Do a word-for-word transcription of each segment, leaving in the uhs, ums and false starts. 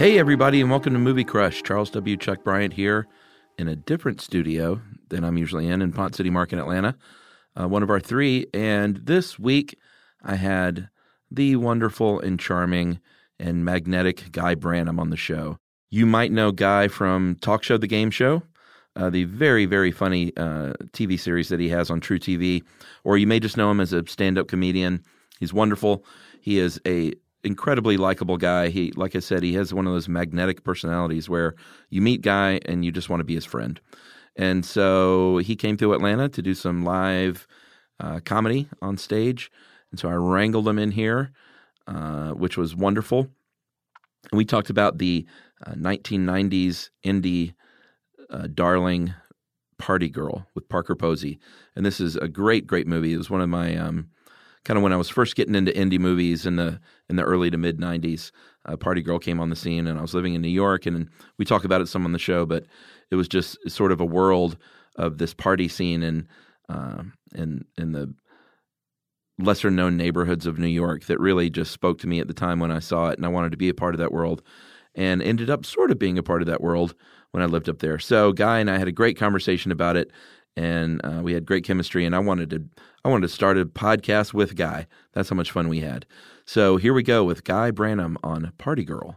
Hey, everybody, and welcome to Movie Crush. Charles W. Chuck Bryant here in a different studio than I'm usually in, in Pont City Market, Atlanta, uh, one of our three. And this week, I had the wonderful and charming and magnetic Guy Branum on the show. You might know Guy from Talk Show, The Game Show, uh, the very, very funny uh, T V series that he has on True T V, or you may just know him as a stand-up comedian. He's wonderful. He is a incredibly likable guy. He, like I said, he has one of those magnetic personalities where you meet Guy and you just want to be his friend. And so he came through Atlanta to do some live uh, comedy on stage. And so I wrangled him in here, uh, which was wonderful. And we talked about the uh, nineteen nineties indie uh, darling Party Girl with Parker Posey. And this is a great, great movie. It was one of my um, kind of when I was first getting into indie movies in the in the early to mid nineties. Uh, Party Girl came on the scene, and I was living in New York, and we talk about it some on the show. But it was just sort of a world of this party scene in uh, in in the lesser known neighborhoods of New York that really just spoke to me at the time when I saw it, and I wanted to be a part of that world, and ended up sort of being a part of that world when I lived up there. So Guy and I had a great conversation about it, and uh, we had great chemistry, and I wanted to I wanted to start a podcast with Guy. That's how much fun we had. So here we go with Guy Branum on Party Girl.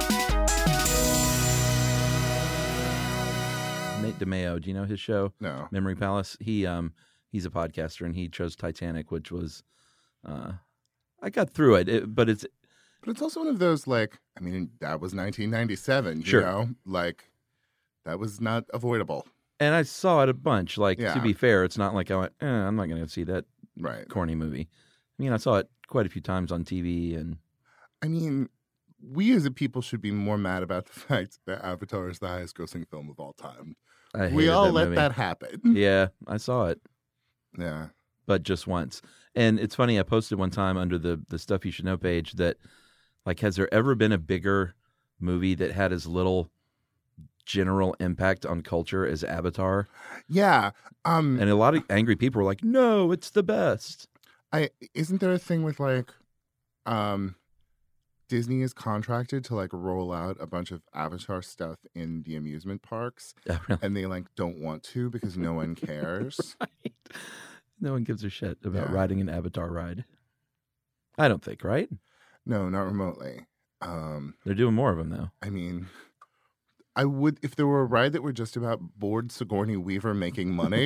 Nate DeMeo, do you know his show? No. Memory Palace. He um he's a podcaster, and he chose Titanic, which was uh I got through it, it but it's But it's also one of those, like, I mean, that was nineteen ninety-seven, Sure. you know? Like, that was not avoidable. and I saw it a bunch. Like, Yeah. to be fair, it's not like I went, eh, I'm not going to see that Right. corny movie. I mean, I saw it quite a few times on T V, and I mean, we as a people should be more mad about the fact that Avatar is the highest grossing film of all time. I hated We all that let movie. that happen. Yeah, I saw it, Yeah. but just once. And it's funny, I posted one time under the, the Stuff You Should Know page that, like, has there ever been a bigger movie that had as little general impact on culture as Avatar? Yeah. Um, And a lot of angry people were like, no, it's the best. I isn't there a thing with, like, um, Disney is contracted to, like, roll out a bunch of Avatar stuff in the amusement parks, Yeah, really. and they, like, don't want to because no one cares. Right. No one gives a shit about Yeah. riding an Avatar ride. I don't think, right? No, not remotely. Um, They're doing more of them, though. I mean, I would, if there were a ride that were just about bored Sigourney Weaver making money,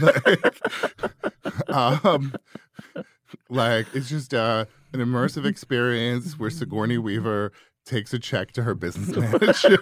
like, um, like, it's just uh, an immersive experience where Sigourney Weaver takes a check to her business manager.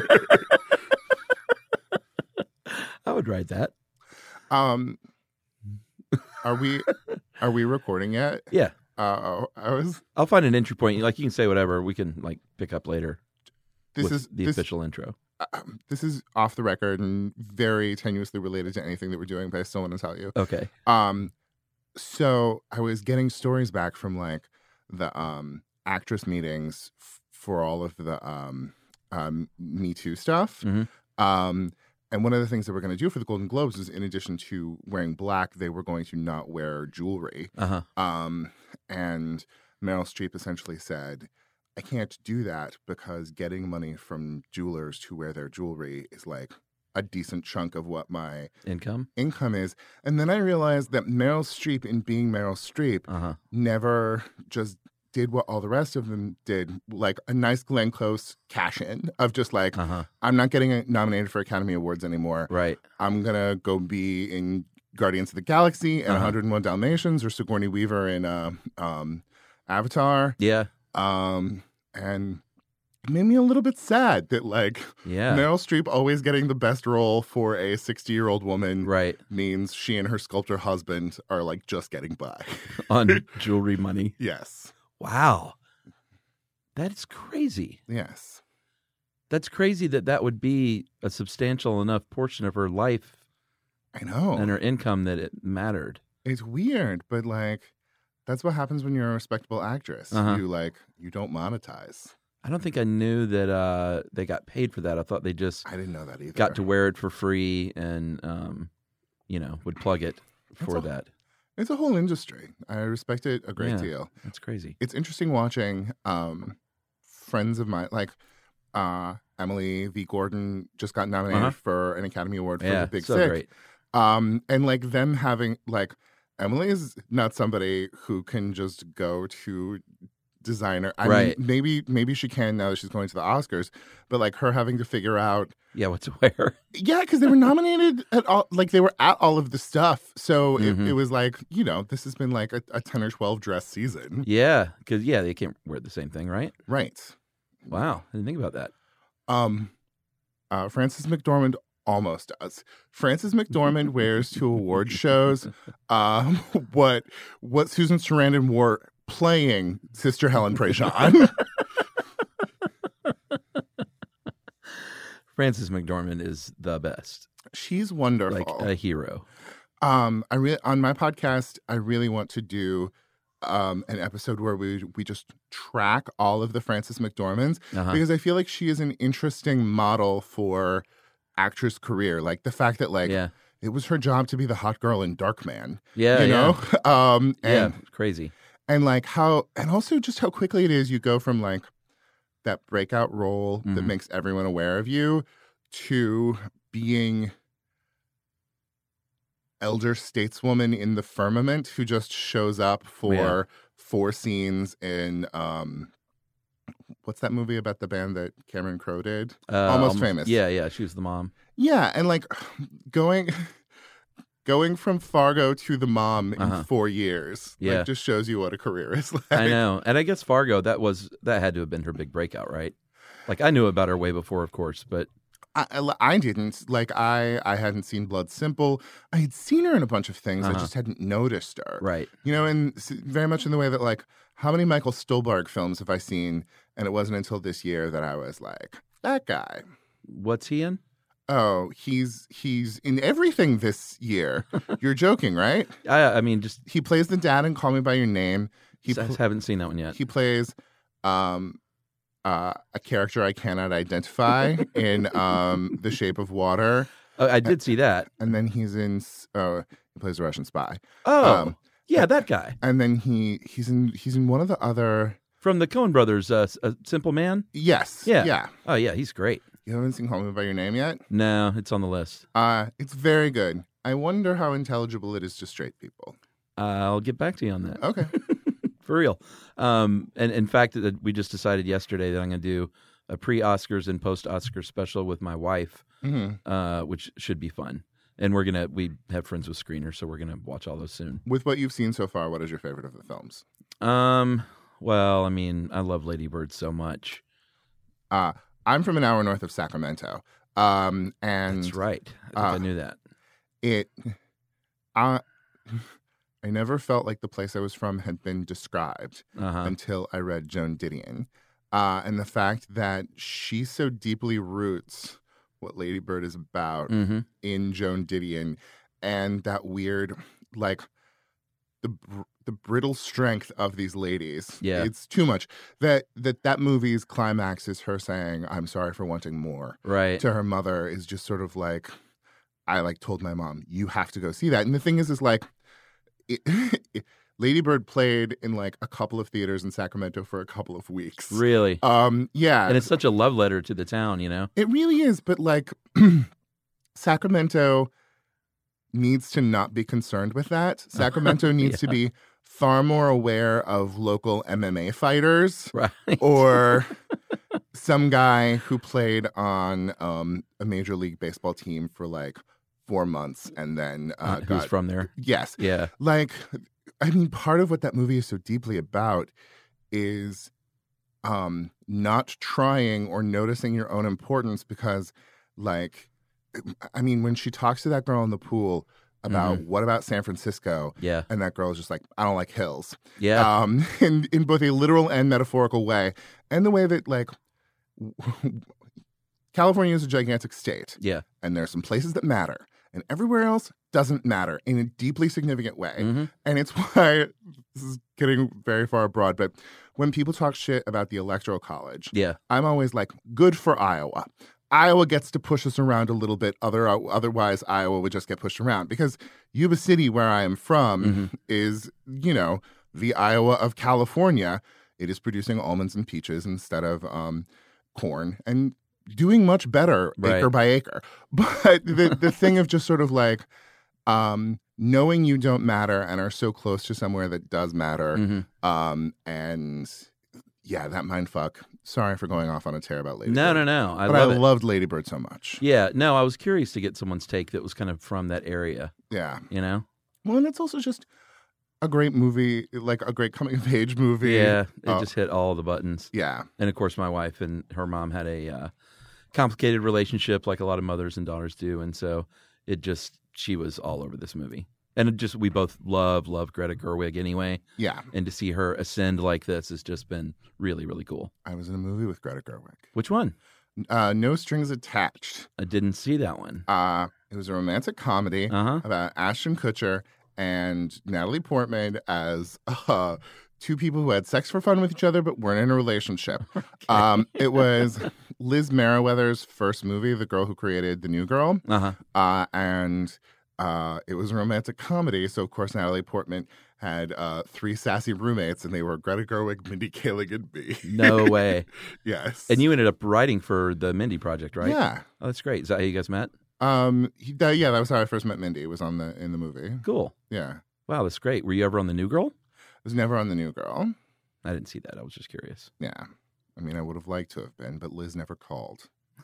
I would ride that. um, are we, are we recording yet? Yeah. Uh, I was, I'll find an entry point. Like, you can say whatever. We can, like, pick up later this with is, the this, official intro. um, this is off the record and very tenuously related to anything that we're doing, but I still want to tell you. Okay. Um, so I was getting stories back from, like, the um actress meetings f- for all of the um um Me Too stuff. Mhm. Um, and one of the things that we're going to do for the Golden Globes is, in addition to wearing black, they were going to not wear jewelry. Uh-huh. Um, and Meryl Streep essentially said, I can't do that because getting money from jewelers to wear their jewelry is, like, a decent chunk of what my Income? income is. And then I realized that Meryl Streep, in being Meryl Streep, Uh-huh. never just did what all the rest of them did, like a nice Glenn Close cash in of just like, Uh-huh. I'm not getting nominated for Academy Awards anymore. Right. I'm going to go be in Guardians of the Galaxy and Uh-huh. one hundred one Dalmatians or Sigourney Weaver in uh, um, Avatar. Yeah. Um, and it made me a little bit sad that, like, Yeah. Meryl Streep always getting the best role for a sixty-year-old woman Right. means she and her sculptor husband are, like, just getting by. On jewelry money. Yes. Wow. That's crazy. Yes. That's crazy that that would be a substantial enough portion of her life I know. and her income that it mattered. It's weird, but, like, that's what happens when you're a respectable actress. Uh-huh. You, like, you don't monetize. I don't think I knew that uh, they got paid for that. I thought they just I didn't know that either. got to wear it for free and, um, you know, would plug it for That's a- that. It's a whole industry. I respect it a great Yeah. deal. That's crazy. It's interesting watching um, friends of mine, like, Uh, Emily V. Gordon just got nominated Uh-huh. for an Academy Award for Yeah, The Big so Sick. great. Um, and like them having like Emily is not somebody who can just go to designer. I Right. mean, maybe maybe she can now that she's going to the Oscars, but like her having to figure out, Yeah, what to wear. yeah, because they were nominated at all, like they were at all of the stuff. So Mhm. it, it was like, you know, this has been like a, a ten or twelve dress season, Yeah, because yeah, they can't wear the same thing, right? right? Wow, I didn't think about that. Um, uh, Frances McDormand almost does. Frances McDormand wears to award shows um, what what Susan Sarandon wore playing Sister Helen Prejean. Frances McDormand is the best, She's wonderful. like a hero. Um, I really on my podcast, I really want to do um an episode where we we just track all of the Frances McDormands Uh-huh. because I feel like she is an interesting model for actress career. Like the fact that like Yeah, it was her job to be the hot girl in Darkman, yeah, you yeah. know? Um Yeah, and it's crazy. and like how and also just how quickly it is you go from like that breakout role that Mhm. makes everyone aware of you to being elder stateswoman in the firmament who just shows up for Yeah. four scenes in um what's that movie about the band that Cameron Crowe did? Uh, Almost Famous. Yeah, yeah, she was the mom. Yeah, and like going going from Fargo to the mom in Uh-huh. four years Yeah. like just shows you what a career is like. I know, and I guess Fargo that was that had to have been her big breakout, right? Like I knew about her way before, of course, but I, I I didn't like I I hadn't seen Blood Simple. I had seen her in a bunch of things. I Uh-huh. just hadn't noticed her. right. You know, and s- very much in the way that like how many Michael Stuhlbarg films have I seen? And it wasn't until this year that I was like, that guy. What's he in? Oh, he's he's in everything this year. You're joking, right? I I mean, just He plays the dad in Call Me by Your Name. He I pl- haven't seen that one yet. he plays um uh, a character I cannot identify in um The Shape of Water. Oh, I did see that. And then he's in uh he plays a Russian spy. Oh, Um, yeah, that guy And then he he's in he's in one of the other from the Coen Brothers, uh, S- uh, Simple Man. yes. Yeah. Yeah. Oh, yeah, he's great. You haven't seen Call Me by Your Name yet? No, it's on the list. Uh it's very good. I wonder how intelligible it is to straight people. I'll get back to you on that. Okay. For real. Um, and in fact, uh, we just decided yesterday that I'm going to do a pre-Oscars and post-Oscars special with my wife, hmm uh, which should be fun. And we're gonna we have friends with screeners, so we're gonna watch all those soon. With what you've seen so far, what is your favorite of the films? Um, well, I mean, I love Lady Bird so much. Uh I'm from an hour north of Sacramento. Um and That's right. I think uh, I knew that. it I I never felt like the place I was from had been described Uh huh. until I read Joan Didion. Uh, and the fact that she so deeply roots what Lady Bird is about Mm-hmm. in Joan Didion, and that weird, like, the br- the brittle strength of these ladies. Yeah. It's too much. That that that movie's climax is her saying, "I'm sorry for wanting more," Right. to her mother is just sort of like, I like told my mom, you have to go see that. And the thing is, is like, it, Lady Bird played in like a couple of theaters in Sacramento for a couple of weeks. Really. Um, yeah, And it's such a love letter to the town, you know. it really is. But like, Sacramento needs to not be concerned with that. Sacramento needs to Yeah. be far more aware of local M M A fighters. Right. Or some guy who played on um, a major league baseball team for like four months and then uh, Uh, who's got from there? yes, Yeah. like I mean, part of what that movie is so deeply about is um, not trying or noticing your own importance because, like, I mean, when she talks to that girl in the pool about what about San Francisco, Yeah. and that girl is just like, I don't like hills. Yeah. Um, in, in both a literal and metaphorical way. And the way that, like, California is a gigantic state, yeah. and there are some places that matter, and everywhere else doesn't matter in a deeply significant way. Mm-hmm. And it's why this is getting very far abroad, but when people talk shit about the Electoral College, Yeah. I'm always like, good for Iowa. Iowa gets to push us around a little bit. Other, otherwise, Iowa would just get pushed around. Because Yuba City, where I am from, Mm-hmm. is, you know, the Iowa of California. It is producing almonds and peaches instead of um, corn and doing much better Right. acre by acre. But the the thing of just sort of like um, knowing you don't matter and are so close to somewhere that does matter, Mm-hmm. um, and yeah, that mind fuck. Sorry for going off on a tear about Lady No, Bird. no, no. I but love I it. loved Lady Bird so much. Yeah, no, I was curious to get someone's take that was kind of from that area, Yeah. you know? Well, and it's also just a great movie, like a great coming of age movie. Yeah, it Oh, just hit all the buttons. yeah. And of course, my wife and her mom had a uh, complicated relationship, like a lot of mothers and daughters do, and so it just she was all over this movie. And it just we both love love Greta Gerwig anyway, Yeah. and to see her ascend like this has just been really really cool. I was in a movie with Greta Gerwig. Which one? Uh, No Strings Attached. I didn't see that one. Uh, it was a romantic comedy Uh huh. about Ashton Kutcher and Natalie Portman as uh, two people who had sex for fun with each other but weren't in a relationship. Um, it was Liz Meriwether's first movie, the girl who created The New Girl, Uh huh. uh, and uh, it was a romantic comedy. So, of course, Natalie Portman had uh, three sassy roommates, and they were Greta Gerwig, Mindy Kaling, and me. No way. Yes. And you ended up writing for the Mindy Project, right? Yeah. Oh, that's great. Is that how you guys met? Um. He, that, yeah, that was how I first met Mindy. It was on the in the movie. Cool. Yeah. Wow, that's great. Were you ever on The New Girl? I was never on The New Girl. I didn't see that. I was just curious. Yeah. I mean, I would have liked to have been, but Liz never called.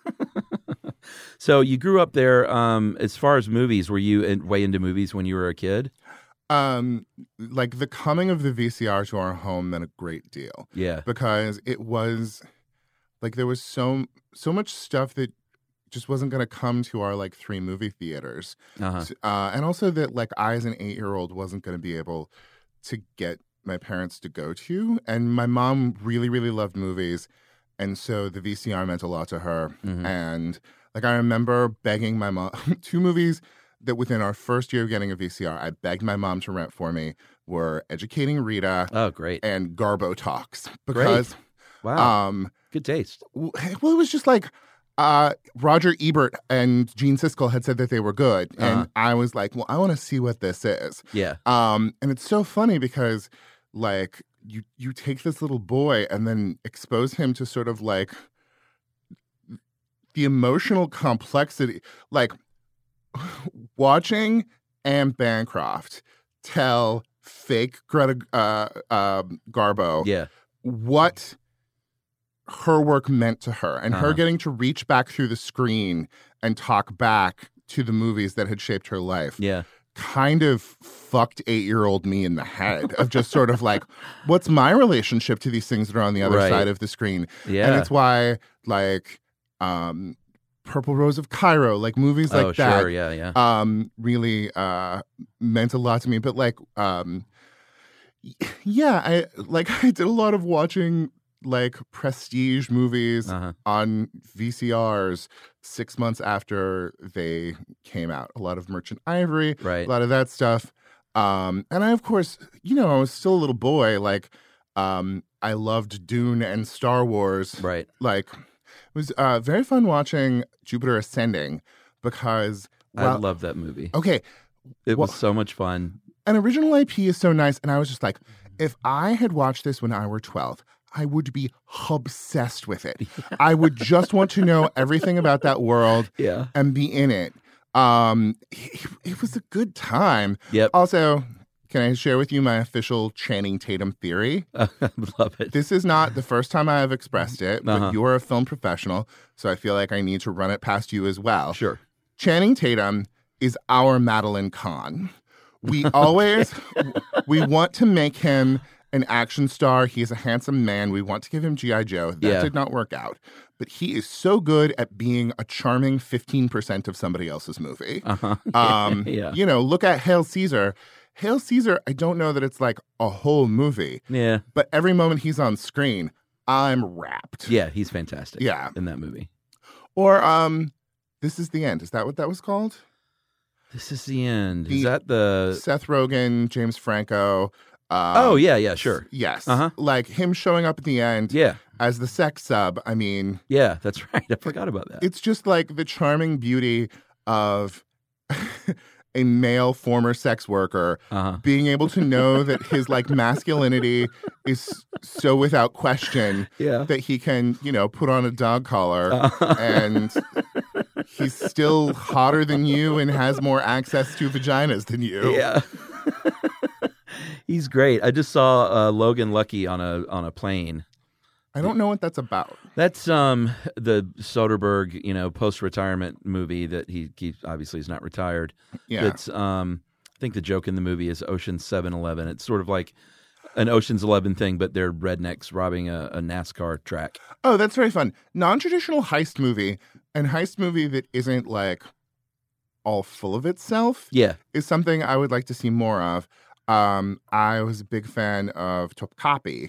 So you grew up there. Um, as far as movies, were you in, way into movies when you were a kid? Um, like the coming of the V C R to our home meant a great deal Yeah. because it was like there was so so much stuff that just wasn't going to come to our like three movie theaters, Uh-huh. uh, and also that like I as an eight year old wasn't going to be able to get my parents to go to, and my mom really really loved movies, and so the V C R meant a lot to her, Mhm. and like I remember begging my mom two movies that within our first year of getting a V C R, I begged my mom to rent for me were Educating Rita Oh, great. and Garbo Talks because, Wow. um, Good taste. w- well, it was just like uh, Roger Ebert and Gene Siskel had said that they were good, and Uh-huh. I was like, well, I want to see what this is. Yeah. Um, and it's so funny because like you you take this little boy and then expose him to sort of like the emotional complexity, like watching Anne Bancroft tell fake Greta uh, uh, Garbo Yeah. what her work meant to her, and her Uh-huh. getting to reach back through the screen and talk back to the movies that had shaped her life Yeah. kind of fucked eight-year-old me in the head of just sort of like, what's my relationship to these things that are on the other Right. side of the screen? Yeah. And it's why like um, Purple Rose of Cairo, like movies like oh, that, sure. Yeah. Yeah. um, really uh, meant a lot to me. But like, um, y- yeah, I like I did a lot of watching like prestige movies Uh-huh. on V C Rs six months after they came out. A lot of Merchant Ivory, Right. a lot of that stuff. Um, and I, of course, you know, I was still a little boy. Like, um, I loved Dune and Star Wars. Right. Like, it was uh, very fun watching Jupiter Ascending because, I well, love that movie. okay, It was well- so much fun. an original I P is so nice. And I was just like, if I had watched this when I were twelve, I would be obsessed with it. I would just want to know everything about that world Yeah. and be in it. Um, it, it was a good time. Yep. Also, can I share with you my official Channing Tatum theory? I love it. This is not the first time I have expressed it, but Uh-huh. you are a film professional, so I feel like I need to run it past you as well. Sure. Channing Tatum is our Madeline Kahn. We always we want to make him an action star. He is a handsome man. We want to give him G I. Joe. That Yeah. did not work out. But he is so good at being a charming fifteen percent of somebody else's movie. Uh-huh. Um, Yeah. You know, look at Hail Caesar. Hail Caesar, I don't know that it's like a whole movie, Yeah. but every moment he's on screen, I'm wrapped. Yeah. He's fantastic. Yeah. In that movie. Or um, This Is the End. Is that what that was called? This is the end. The- is that the? Seth Rogen, James Franco. Um, Oh yeah. Yeah. Sure. Yes. Uh-huh. Like him showing up at the end Yeah. as the sex sub. I mean, Yeah. That's right. I forgot about that. it's just like the charming beauty of a male former sex worker, Uh-huh. being able to know that his like masculinity is so without question Yeah. that he can, you know, put on a dog collar Uh-huh. and he's still hotter than you and has more access to vaginas than you. Yeah. He's great. I just saw uh, Logan Lucky on a on a plane. I don't know what that's about. That's um the Soderbergh, you know, post-retirement movie that he, he obviously is not retired. Yeah. It's um I think the joke in the movie is Ocean's seven eleven. It's sort of like an Ocean's eleven thing, but they're rednecks robbing a, a NASCAR track. Oh, that's very fun. Non-traditional heist movie and heist movie that isn't like all full of itself Yeah. is something I would like to see more of. Um, I was a big fan of Top Copy.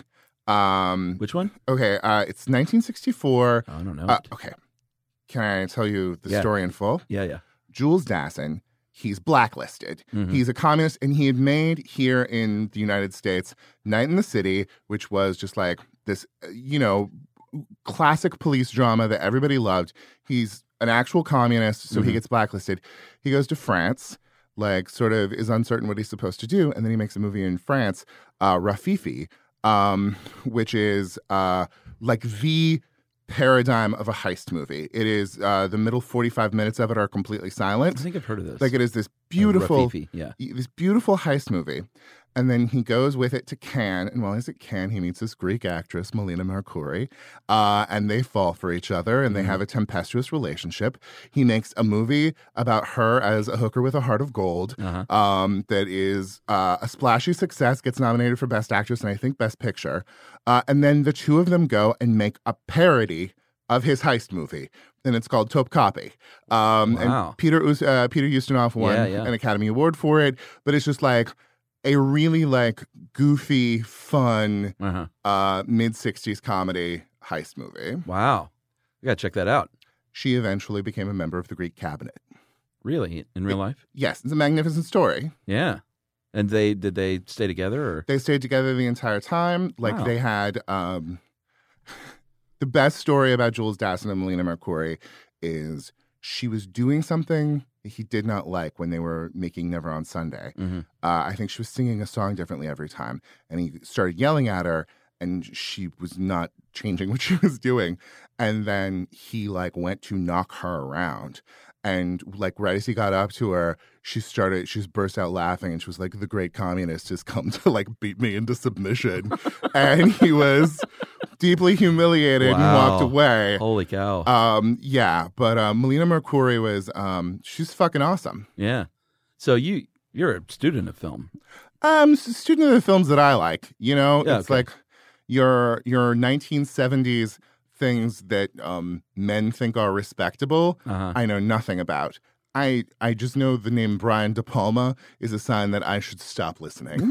Um, Which one? okay, uh, it's nineteen sixty-four. I don't know. Uh, okay, can I tell you the Yeah. story in full? yeah, yeah. Jules Dassin, he's blacklisted. Mhm. He's a communist, and he had made here in the United States Night in the City, which was just like this, uh, you know, classic police drama that everybody loved. He's an actual communist, so he Mhm. gets blacklisted. He goes to France, like sort of is uncertain what he's supposed to do, and then he makes a movie in France, uh, Rafifi, um, which is uh, like the paradigm of a heist movie. It is uh, the middle forty-five minutes of it are completely I silent. think I've heard of this. Like it is this Uh, beautiful, Rafifi, yeah. this beautiful heist movie. And then he goes with it to Cannes. And while he's at Cannes, he meets this Greek actress, Melina Mercouri. Uh, and they fall for each other and they Mhm. have a tempestuous relationship. He makes a movie about her as a hooker with a heart of gold Uh-huh. um, that is uh, a splashy success, gets nominated for Best Actress and I think Best Picture. Uh, and then the two of them go and make a parody of his heist movie. And it's called Top Copy. Um, Wow. And Peter Us- uh, Peter Ustinov won Yeah, yeah. an Academy Award for it. But it's just like a really like goofy, fun, Uh-huh. uh, mid-sixties comedy heist movie. Wow. You got to check that out. She eventually became a member of the Greek cabinet. Really? In real life? Yes, it's a magnificent story. Yeah. And they did they stay together or They stayed together the entire time. Like Wow. they had um, the best story about Jules Dassin and Melina Mercouri is she was doing something he did not like when they were making Never on Sunday. Mhm. Uh, I think she was singing a song differently every time, and he started yelling at her, and she was not changing what she was doing. And then he like went to knock her around. And like right as he got up to her, she started, she just burst out laughing and she was like, the great communist has come to like beat me into submission. And he was deeply humiliated and walked Wow. away. Holy cow. Um, yeah, but uh, Melina Mercouri was, um, she's fucking awesome. yeah. So you you're a student of film. Um, s- student of the films that I like, you know, Yeah, it's okay. like your your nineteen seventies things that um, men think are respectable. Uh-huh. I know nothing about. I I just know the name Brian De Palma is a sign that I should stop listening.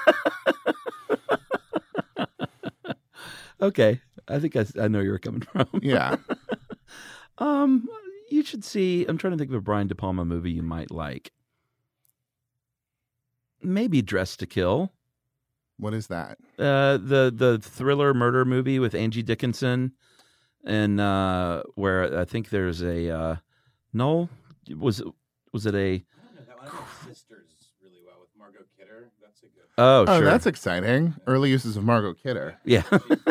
Okay. I think I, I know where you're coming from. Yeah. Um, you should see. I'm trying to think of a Brian De Palma movie you might like. Maybe Dress to Kill, What is that? uh, the the thriller murder movie with Angie Dickinson, and uh, where I think there's a uh, Noel was was it a I don't know that one. I know Sisters really well with Margot Kidder. That's a good. oh Oh, sure that's exciting. Early uses of Margot Kidder. yeah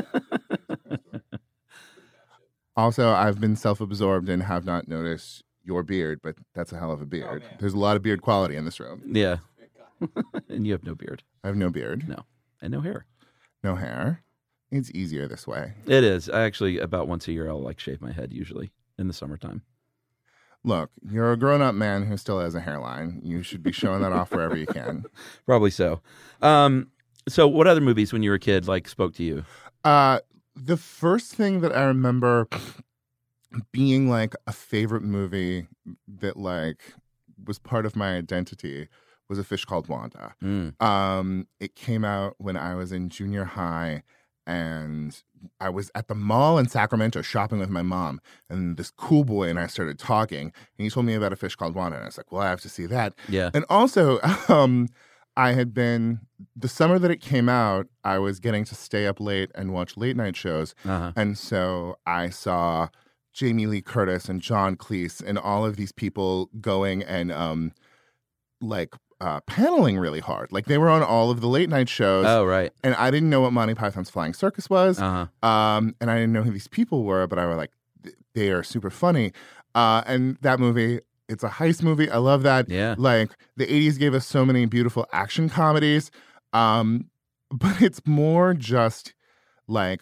Also, I've been self-absorbed and have not noticed your beard, but that's a hell of a beard. man. There's a lot of beard quality in this room. yeah, and you have no beard I have no beard, no and no hair. no hair. It's easier this way. It is. I actually about once a year I'll like shave my head usually in the summertime. Look, you're a grown-up man who still has a hairline. You should be showing that off wherever you can. Probably so. Um, so what other movies when you were a kid like spoke to you? Uh, the first thing that I remember being like a favorite movie that like was part of my identity was A Fish Called Wanda. Mm. Um, it came out when I was in junior high, and I was at the mall in Sacramento shopping with my mom, and this cool boy and I started talking, and he told me about A Fish Called Wanda, and I was like, well, I have to see that. Yeah. And also, um, I had been, the summer that it came out, I was getting to stay up late and watch late night shows, Uh-huh. and so I saw Jamie Lee Curtis and John Cleese and all of these people going and um, like uh, paneling really hard. Like they were on all of the late night shows. Oh, right. And I didn't know what Monty Python's Flying Circus was. Uh-huh. Um, and I didn't know who these people were, but I was like, they are super funny. Uh, and that movie, it's a heist movie. I love that. Yeah. Like the eighties gave us so many beautiful action comedies. Um, but it's more just like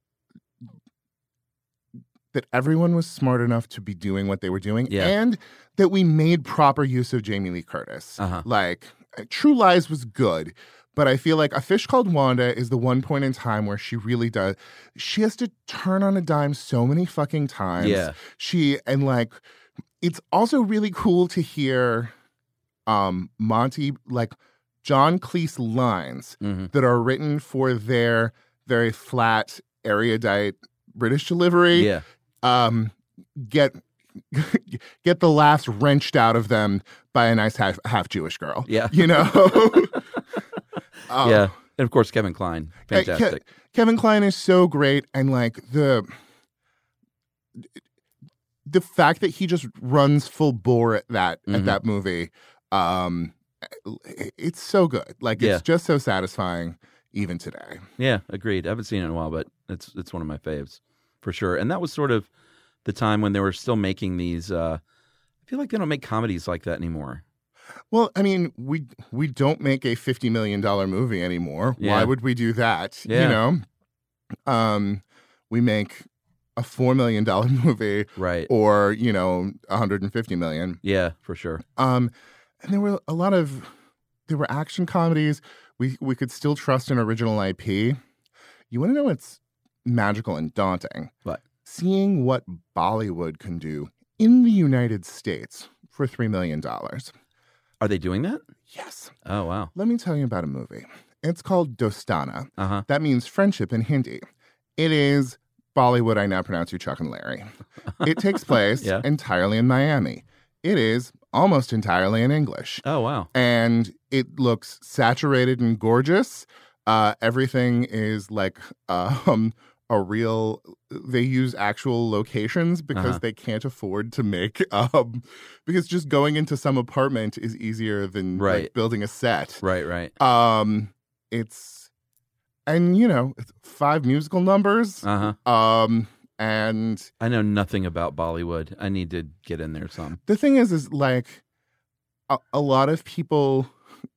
that everyone was smart enough to be doing what they were doing, Yeah. and that we made proper use of Jamie Lee Curtis. Uh-huh. Like, True Lies was good, but I feel like A Fish Called Wanda is the one point in time where she really does. She has to turn on a dime so many fucking times. Yeah. She, and like, it's also really cool to hear um, Monty, like, John Cleese lines Mhm. that are written for their very flat, erudite British delivery. Yeah. Um, get get the laughs wrenched out of them by a nice half, half Jewish girl. Yeah. You know? Um, Yeah. And of course, Kevin Kline. Ke- Ke- Fantastic. Kevin Kline is so great, and like the the fact that he just runs full bore at that Mhm. at that movie, um, it's so good. Like it's Yeah. just so satisfying even today. Yeah, agreed. I haven't seen it in a while, but it's it's one of my faves for sure. And that was sort of the time when they were still making these. Uh, I feel like they don't make comedies like that anymore. Well, I mean, we we don't make a fifty million dollar movie anymore. Yeah. Why would we do that? Yeah. You know, um, we make a four million dollar movie, Right. or you know, one hundred and fifty million. Yeah, for sure. Um, and there were a lot of there were action comedies. We we could still trust an original I P. You want to know what's magical and daunting? What? Seeing what Bollywood can do in the United States for three million dollars. Are they doing that? Yes. Oh, wow. Let me tell you about a movie. It's called Dostana. Uh huh. That means friendship in Hindi. It is Bollywood, I now pronounce you Chuck and Larry. It takes place Yeah. entirely in Miami. It is almost entirely in English. Oh, wow. And it looks saturated and gorgeous. Uh, everything is like um, a real. They use actual locations because Uh-huh. they can't afford to make. Um, because just going into some apartment is easier than Right. like, building a set. Right, right. Um, it's and you know it's five musical numbers. Uh huh. Um, and I know nothing about Bollywood. I need to get in there some. the thing is, is like a, a lot of people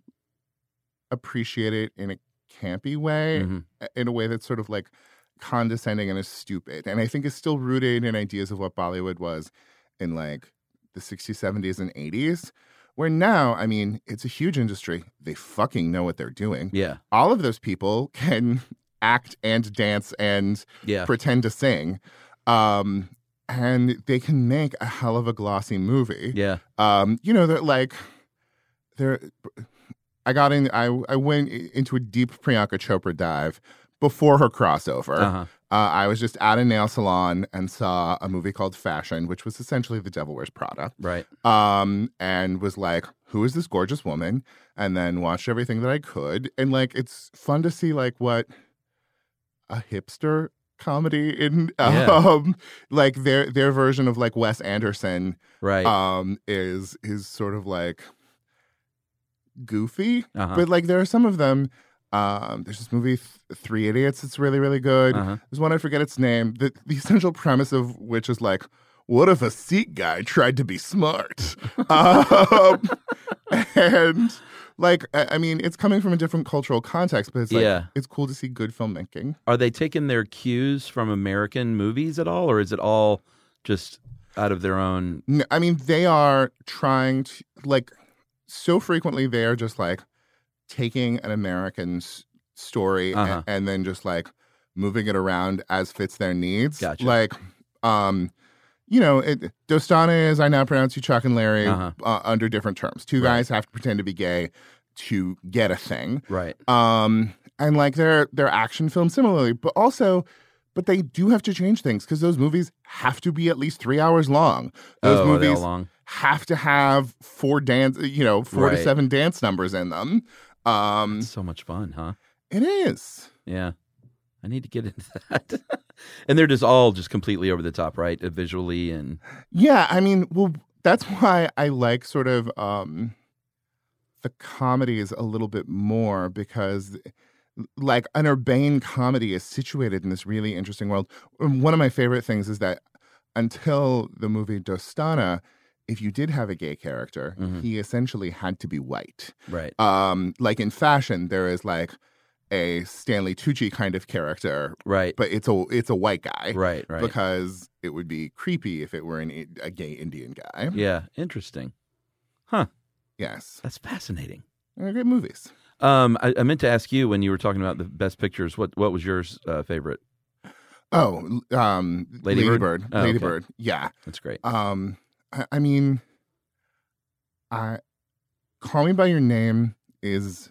appreciate it in a campy way, Mhm. in a way that's sort of like condescending and is stupid. And I think is still rooted in ideas of what Bollywood was in like the sixties, seventies, and eighties. Where now, I mean, it's a huge industry. They fucking know what they're doing. Yeah. All of those people can act and dance and Yeah. pretend to sing. Um, and they can make a hell of a glossy movie. Yeah. Um, you know, they're like, they're, I got in, I, I went into a deep Priyanka Chopra dive before her crossover. Uh huh. Uh, I was just at a nail salon and saw a movie called Fashion, which was essentially The Devil Wears Prada. Right. Um, and was like, who is this gorgeous woman? And then watched everything that I could. And like, it's fun to see like what a hipster comedy in, Yeah. um, like their, their version of like Wes Anderson, Right. um, is, is sort of like goofy, Uh huh. but like there are some of them. Um, there's this movie, Th- Three Idiots. It's really, really good. Uh huh. There's one, I forget its name. The, the essential premise of which is like, what if a Sikh guy tried to be smart? um, and like, I, I mean, it's coming from a different cultural context, but it's like, Yeah. it's cool to see good filmmaking. Are they taking their cues from American movies at all, or is it all just out of their own? N- I mean, they are trying to, like, so frequently they are just like taking an American s- story a- Uh-huh. and then just like moving it around as fits their needs. Gotcha. Like, um, you know, it, Dostana is I now pronounce you Chuck and Larry Uh-huh. uh, under different terms. Two Right. guys have to pretend to be gay to get a thing. Right. Um, and like their their action films similarly, but also, but they do have to change things because those movies have to be at least three hours long. Those oh, are they all movies long? have to have four dance, you know, four to Right. seven dance numbers in them. Um, So much fun, huh? it is. Yeah. I need to get into that. And they're just all just completely over the top, right? Uh, visually and Yeah, I mean, well, that's why I like sort of um, the comedies a little bit more because, like, an urbane comedy is situated in this really interesting world. One of my favorite things is that until the movie Dostana, if you did have a gay character, Mhm. he essentially had to be white. Right. Um, like in fashion, there is like a Stanley Tucci kind of character, Right. but it's a it's a white guy, Right. Right. because it would be creepy if it were an, a gay Indian guy. Yeah. Interesting. Huh. Yes, That's fascinating. they're good movies. Um, I, I meant to ask you when you were talking about the best pictures. What what was yours uh, favorite? Oh, um, Lady Lady Bird? Bird, Oh, Lady okay. Bird, yeah. That's great. Um, I, I mean, I Call Me by Your Name is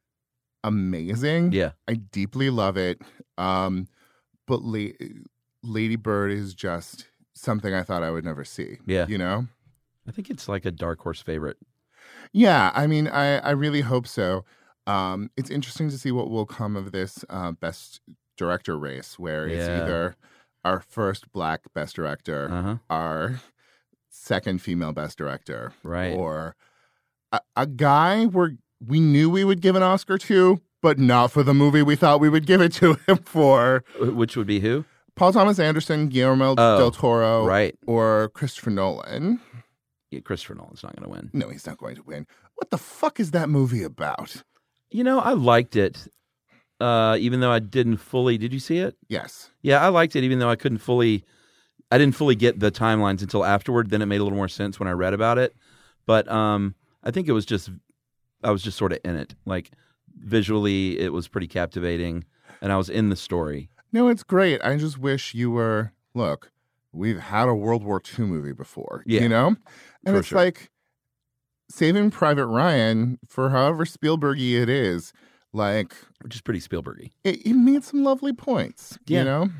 amazing. Yeah. I deeply love it. Um, but La- Lady Bird is just something I thought I would never see. Yeah. You know? I think it's like a dark horse favorite. Yeah, I mean, I, I really hope so. Um, it's interesting to see what will come of this uh, best director race, where it's Yeah. either our first black best director, Uh huh. our second female best director, Right. or a, a guy where we knew we would give an Oscar to, but not for the movie we thought we would give it to him for. Wh- Which would be who? Paul Thomas Anderson, Guillermo Oh, del Toro, Right. or Christopher Nolan. Yeah, Christopher Nolan's not going to win. No, he's not going to win. What the fuck is that movie about? You know, I liked it, uh, even though I didn't fully. Did you see it? Yes. Yeah, I liked it, even though I couldn't fully. I didn't fully get the timelines until afterward. Then it made a little more sense when I read about it. But um, I think it was just. I was just sort of in it. Like visually, it was pretty captivating, and I was in the story. No, it's great. I just wish you were. Look, we've had a World War Two movie before, Yeah, you know? And for it's sure. like Saving Private Ryan, for however Spielbergy it is, like, Which is pretty Spielbergy. it, it made some lovely points, Yeah. you know?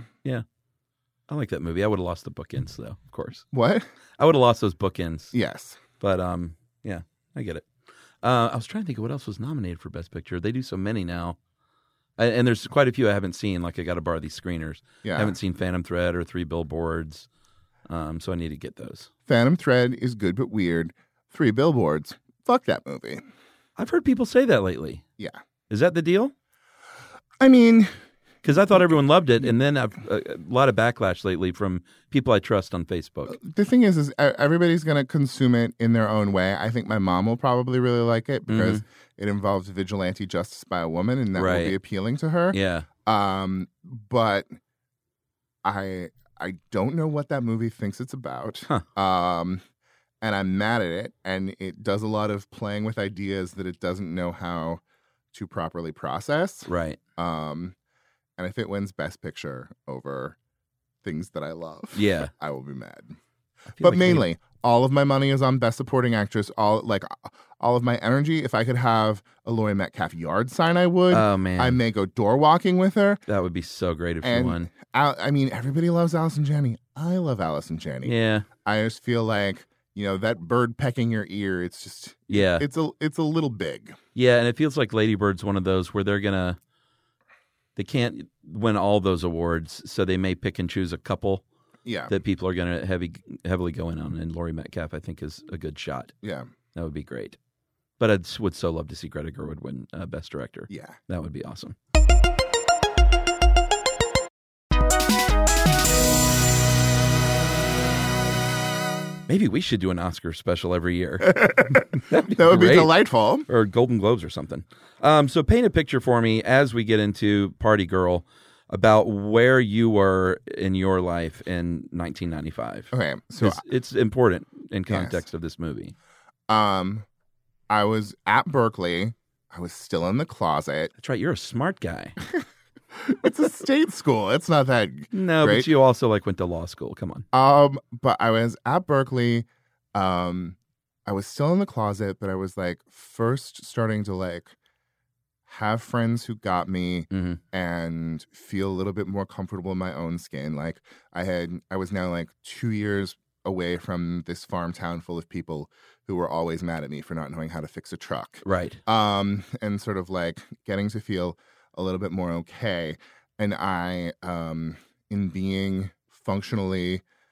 I like that movie. I would have lost the bookends, though. Of course, What? I would have lost those bookends. Yes. But um, yeah, I get it. Uh, I was trying to think of what else was nominated for Best Picture. They do so many now, and, and there's quite a few I haven't seen. Like I got to borrow these screeners. Yeah. I haven't seen Phantom Thread or Three Billboards, um, so I need to get those. Phantom Thread is good but weird. Three Billboards. Fuck that movie. I've heard people say that lately. Yeah. Is that the deal? I mean, Because I thought everyone loved it, and then I've a, a lot of backlash lately from people I trust on Facebook. the thing is, is e- everybody's going to consume it in their own way. I think my mom will probably really like it because it involves vigilante justice by a woman, and that Mm-hmm. Right. will be appealing to her. Yeah, Um, but I I don't know what that movie thinks it's about. Huh. Um, and I'm mad at it. And it does a lot of playing with ideas that it doesn't know how to properly process. right. Um, and if it wins Best Picture over things that I love, Yeah. I will be mad. I feel But like mainly, all of my money is on Best Supporting Actress. All like all of my energy. If I could have a Laurie Metcalf yard sign, I would. they- oh man, I may go door walking with her. that would be so great if you And won. Al- I mean, everybody loves Allison Janney. I love Allison Janney. Yeah, I just feel like, you know, that bird pecking your ear. It's just, yeah, it's a, it's a little big. yeah. And it feels like Lady Bird's one of those where they're gonna, they can't win all those awards, so they may pick and choose a couple Yeah, that people are gonna heavy heavily go in on. And Laurie Metcalf, I think, is a good shot. yeah, That would be great. But I would so love to see Greta Gerwig win uh, Best Director. yeah. That would be awesome. Maybe we should do an Oscar special every year. That'd be That would be great. delightful. Or Golden Globes or something. Um, so paint a picture for me as we get into Party Girl about where you were in your life in nineteen ninety-five. Okay, so 'Cause it's important in Yes. context of this movie. um, I was at Berkeley. I was still in the closet. That's right. You're a smart guy. It's a state school. It's not that. No, Great. but you also like went to law school. Come on. Um, but I was at Berkeley. Um, I was still in the closet, but I was like first starting to like have friends who got me hmm and feel a little bit more comfortable in my own skin. Like I had, I was now like two years away from this farm town full of people who were always mad at me for not knowing how to fix a truck. Right. Um, and sort of like getting to feel a little bit more okay. And I, um, in being functionally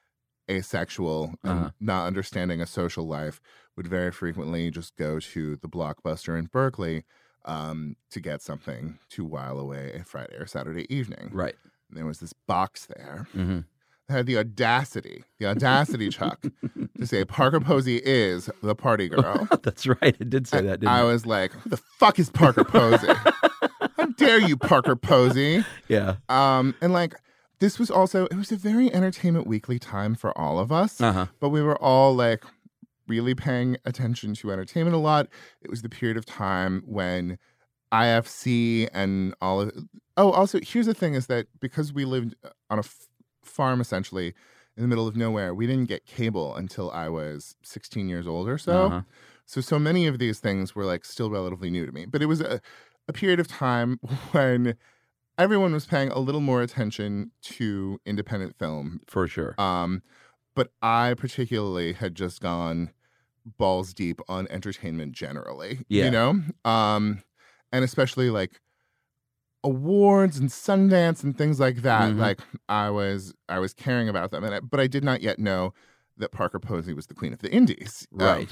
asexual and Uh-huh. not understanding a social life, would very frequently just go to the Blockbuster in Berkeley um, to get something to while away a Friday or Saturday evening. Right. And there was this box there Mm-hmm. that had the audacity, the audacity, Chuck, to say Parker Posey is the party girl. That's right. It did say that, didn't I it? was like, who the fuck is Parker Posey? How dare you, Parker Posey? Yeah. Um, and like, this was also, it was a very Entertainment Weekly time for all of us, Uh-huh. but we were all like really paying attention to entertainment a lot. It was the period of time when I F C and all of, oh, also, here's the thing is that because we lived on a f- farm essentially in the middle of nowhere, we didn't get cable until I was sixteen years old or so. Uh-huh. So, so many of these things were like still relatively new to me, but it was a, a period of time when everyone was paying a little more attention to independent film. For sure. Um, but I particularly had just gone balls deep on entertainment generally, Yeah. you know? Um, and especially like awards and Sundance and things like that. Mhm. Like I was, I was caring about them, and I, but I did not yet know that Parker Posey was the queen of the Indies. Um, Right.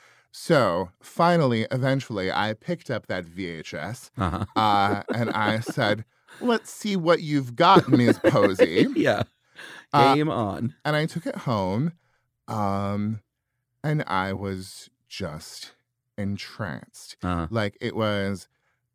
so finally, eventually, I picked up that V H S Uh-huh. uh, and I said, "Let's see what you've got, Miz Posey." Yeah. Uh, Game on. And I took it home, um, and I was just entranced. Uh-huh. Like it was,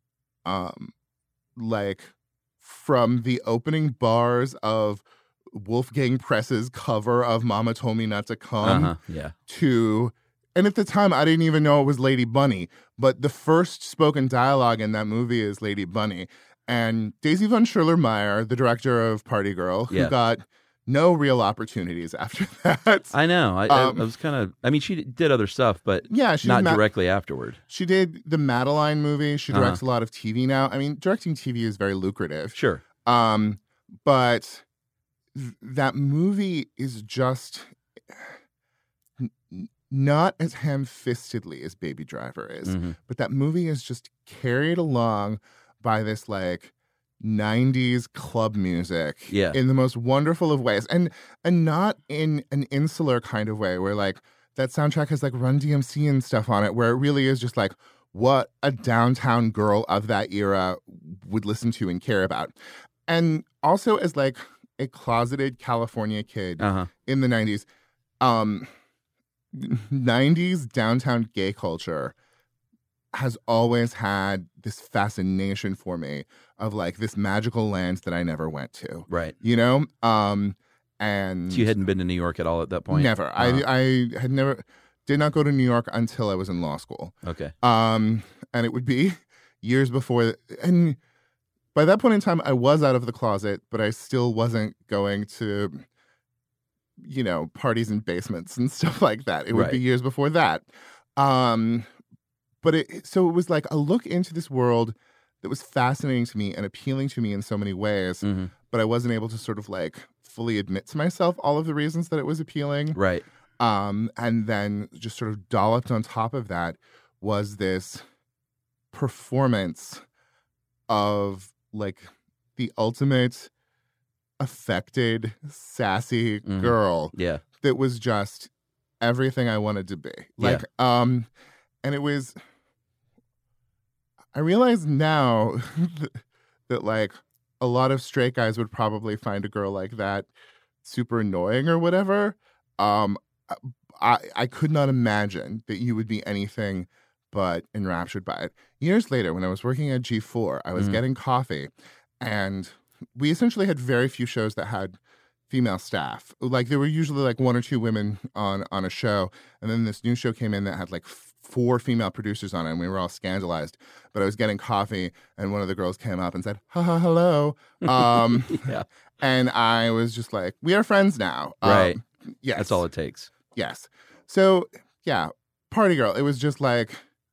um, like from the opening bars of Wolfgang Press's cover of "Mama Told Me Not to Come" Uh-huh. Yeah. to, and at the time I didn't even know it was Lady Bunny, but the first spoken dialogue in that movie is Lady Bunny. And Daisy von Schurler-Meyer, the director of Party Girl, who Yeah. got no real opportunities after that. I know. I, Um, I, I was kind of, I mean, she did other stuff, but yeah, she not did Ma- directly afterward. She did the Madeline movie. She Uh-huh. directs a lot of T V now. I mean, directing T V is very lucrative. Sure. Um, but th- that movie is just n- n- not as ham-fistedly as Baby Driver is. Mhm. But that movie is just carried along by this like nineties club music Yeah. in the most wonderful of ways, and and not in an insular kind of way where like that soundtrack has like Run D M C and stuff on it, where it really is just like what a downtown girl of that era would listen to and care about. And also as like a closeted California kid Uh-huh. in the nineties, um nineties downtown gay culture has always had this fascination for me of like this magical land that I never went to, Right. you know? Um, and So you hadn't been to New York at all at that point? never, Uh-huh. I, I had never, did not go to New York until I was in law school. Okay. Um, and it would be years before, and by that point in time, I was out of the closet, but I still wasn't going to, you know, parties in basements and stuff like that. It would Right. be years before that. Um, but it, so it was like a look into this world that was fascinating to me and appealing to me in so many ways, hmm but I wasn't able to sort of like fully admit to myself all of the reasons that it was appealing. Right. Um, and then just sort of dolloped on top of that was this performance of like the ultimate affected, sassy Mhm. girl Yeah. that was just everything I wanted to be. Like, um, and it was, I realize now that, that like a lot of straight guys would probably find a girl like that super annoying or whatever. Um, I, I could not imagine that you would be anything but enraptured by it. Years later, when I was working at G four, I was Mhm. getting coffee, and we essentially had very few shows that had female staff. Like there were usually like one or two women on on a show, and then this new show came in that had like f- four female producers on it, and we were all scandalized. But I was getting coffee, and one of the girls came up and said, "Ha ha, hello," um, Yeah. and I was just like, "We are friends now." Right. Um, yes, That's all it takes. Yes. So yeah, Party Girl. It was just like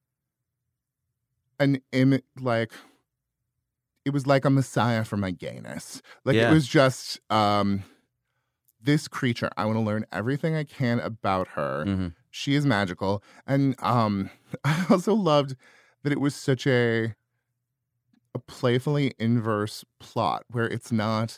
an Im- like it was like a messiah for my gayness. Like Yeah. it was just um this creature. I want to learn everything I can about her. hmm She is magical. And um I also loved that it was such a a playfully inverse plot where it's not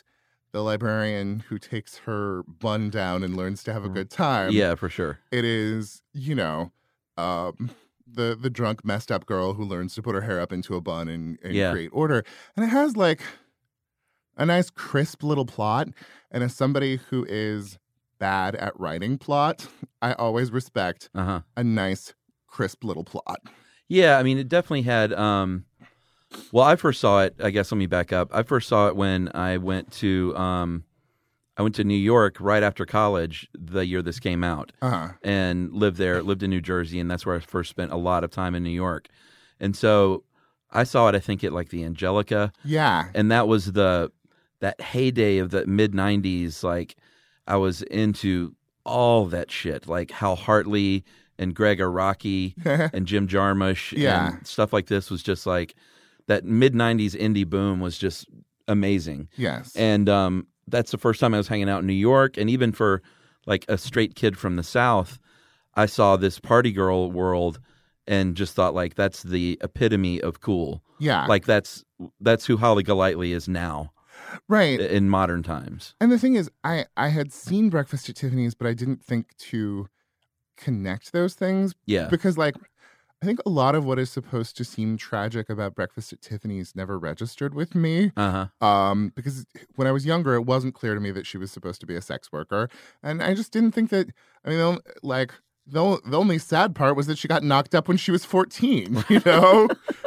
the librarian who takes her bun down and learns to have a good time. Yeah, for sure. It is, you know, um, the the drunk, messed up girl who learns to put her hair up into a bun and, and Yeah. create order. And it has like a nice, crisp little plot. And as somebody who is bad at writing plot, I always respect Uh-huh. a nice, crisp little plot. Yeah, I mean, it definitely had. Um, well, I first saw it. I guess let me back up. I first saw it when I went to um, I went to New York right after college the year this came out, Uh-huh. and lived there. Lived in New Jersey, and that's where I first spent a lot of time in New York. And so I saw it. I think at like the Angelica, Yeah. and that was the that heyday of the mid nineties. Like I was into all that shit, like Hal Hartley and Greg Araki and Jim Jarmusch Yeah. and stuff like this was just like that mid nineties indie boom was just amazing. Yes. And um, that's the first time I was hanging out in New York. And even for like a straight kid from the South, I saw this party girl world and just thought like that's the epitome of cool. yeah. Like that's that's who Holly Golightly is now right. in modern times. And the thing is, I, I had seen Breakfast at Tiffany's, but I didn't think to connect those things. Yeah. Because, like, I think a lot of what is supposed to seem tragic about Breakfast at Tiffany's never registered with me. Uh huh. Um, because when I was younger, it wasn't clear to me that she was supposed to be a sex worker. And I just didn't think that, I mean, the on- like, the, the only sad part was that she got knocked up when she was fourteen, you know?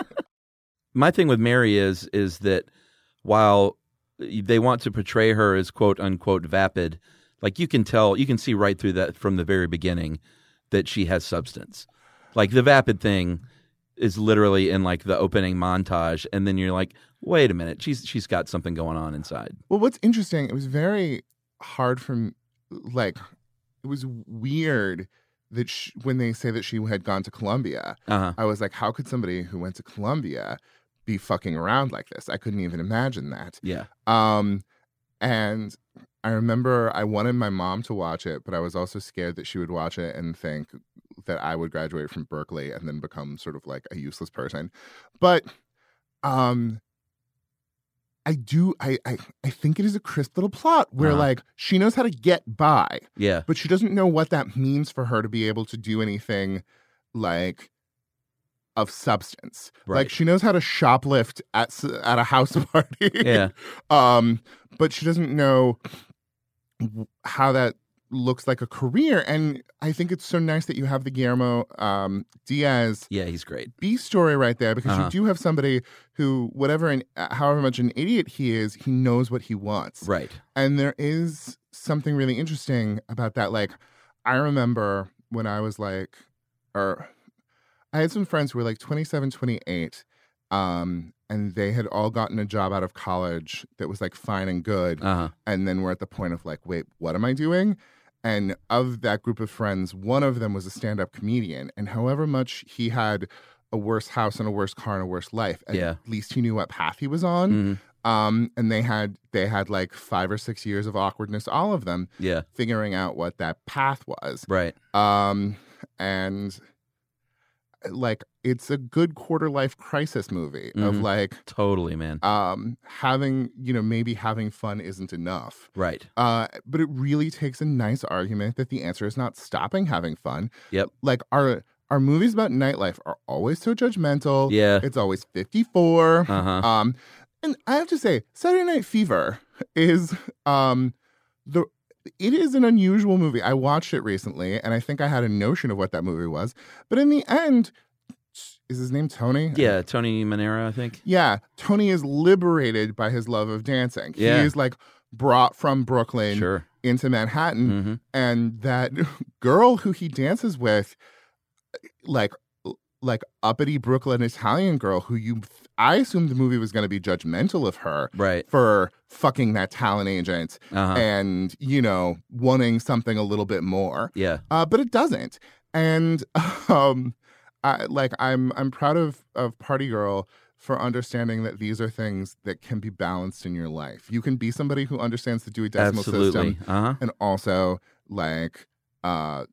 My thing with Mary is is that while they want to portray her as quote unquote vapid, like you can tell, you can see right through that from the very beginning that she has substance. Like the vapid thing is literally in like the opening montage, and then you're like, wait a minute, she's she's got something going on inside. Well, what's interesting, it was very hard for m- like, it was weird that sh when they say that she had gone to Columbia, Uh huh. I was like, how could somebody who went to Columbia be fucking around like this? I couldn't even imagine that. Yeah. Um, and I remember I wanted my mom to watch it, but I was also scared that she would watch it and think that I would graduate from Berkeley and then become sort of like a useless person. But um, I do, I, I, I think it is a crisp little plot where Uh-huh. like she knows how to get by, Yeah. but she doesn't know what that means for her to be able to do anything like of substance. Right. Like she knows how to shoplift at s- at a house party. Yeah. um, but she doesn't know w- how that looks like a career. And I think it's so nice that you have the Guillermo um, Diaz Yeah. He's great. B story right there, because Uh-huh. you do have somebody who, whatever, an, uh, however much an idiot he is, he knows what he wants. Right. And there is something really interesting about that. Like, I remember when I was like, or I had some friends who were like twenty-seven, twenty-eight, um, and they had all gotten a job out of college that was like fine and good. Uh huh. And then we're at the point of like, wait, what am I doing? And of that group of friends, one of them was a stand-up comedian. And however much he had a worse house and a worse car and a worse life, at Yeah. least he knew what path he was on. Mhm. Um, and they had they had like five or six years of awkwardness, all of them, Yeah. figuring out what that path was. Right. Um, and like it's a good quarter life crisis movie of Mhm. like Totally, man. um having, you know, maybe having fun isn't enough. Right. Uh, but it really takes a nice argument that the answer is not stopping having fun. Yep. Like our our movies about nightlife are always so judgmental. Yeah. It's always fifty-four. Uh-huh. Um, and I have to say, Saturday Night Fever is um the it is an unusual movie. I watched it recently, and I think I had a notion of what that movie was. But in the end, is his name Tony? Yeah. Tony Manera, I think. Yeah, Tony is liberated by his love of dancing. Yeah. He is like brought from Brooklyn Sure. into Manhattan, Mm-hmm. and that girl who he dances with, like like uppity Brooklyn Italian girl who you I assumed the movie was going to be judgmental of her Right. for fucking that talent agent Uh-huh. and, you know, wanting something a little bit more. Yeah. Uh, but it doesn't. And um I like I'm I'm proud of of Party Girl for understanding that these are things that can be balanced in your life. You can be somebody who understands the Dewey Decimal Absolutely. System Uh huh. and also like uh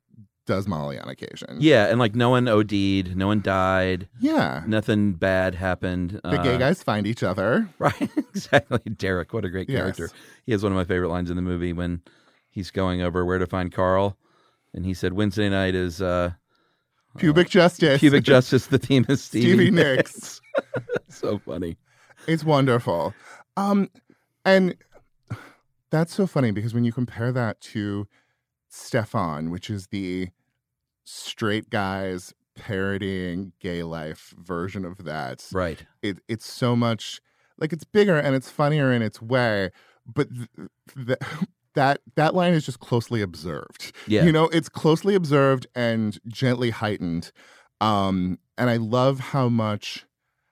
does Molly on occasion. Yeah, and like no one OD'd, no one died, Yeah. nothing bad happened. The uh, gay guys find each other. Right, exactly. Derek, what a great Yes. character. He has one of my favorite lines in the movie when he's going over where to find Carl, and he said Wednesday night is uh, Pubic justice. Pubic Justice. The theme is Stevie, Stevie Nicks. Nicks. So funny. It's wonderful. Um, and that's so funny because when you compare that to Stefan, which is the straight guys parodying gay life version of that, Right. it, it's so much like it's bigger and it's funnier in its way, but th- th- that that line is just closely observed. Yeah. You know, it's closely observed and gently heightened. Um, and I love how much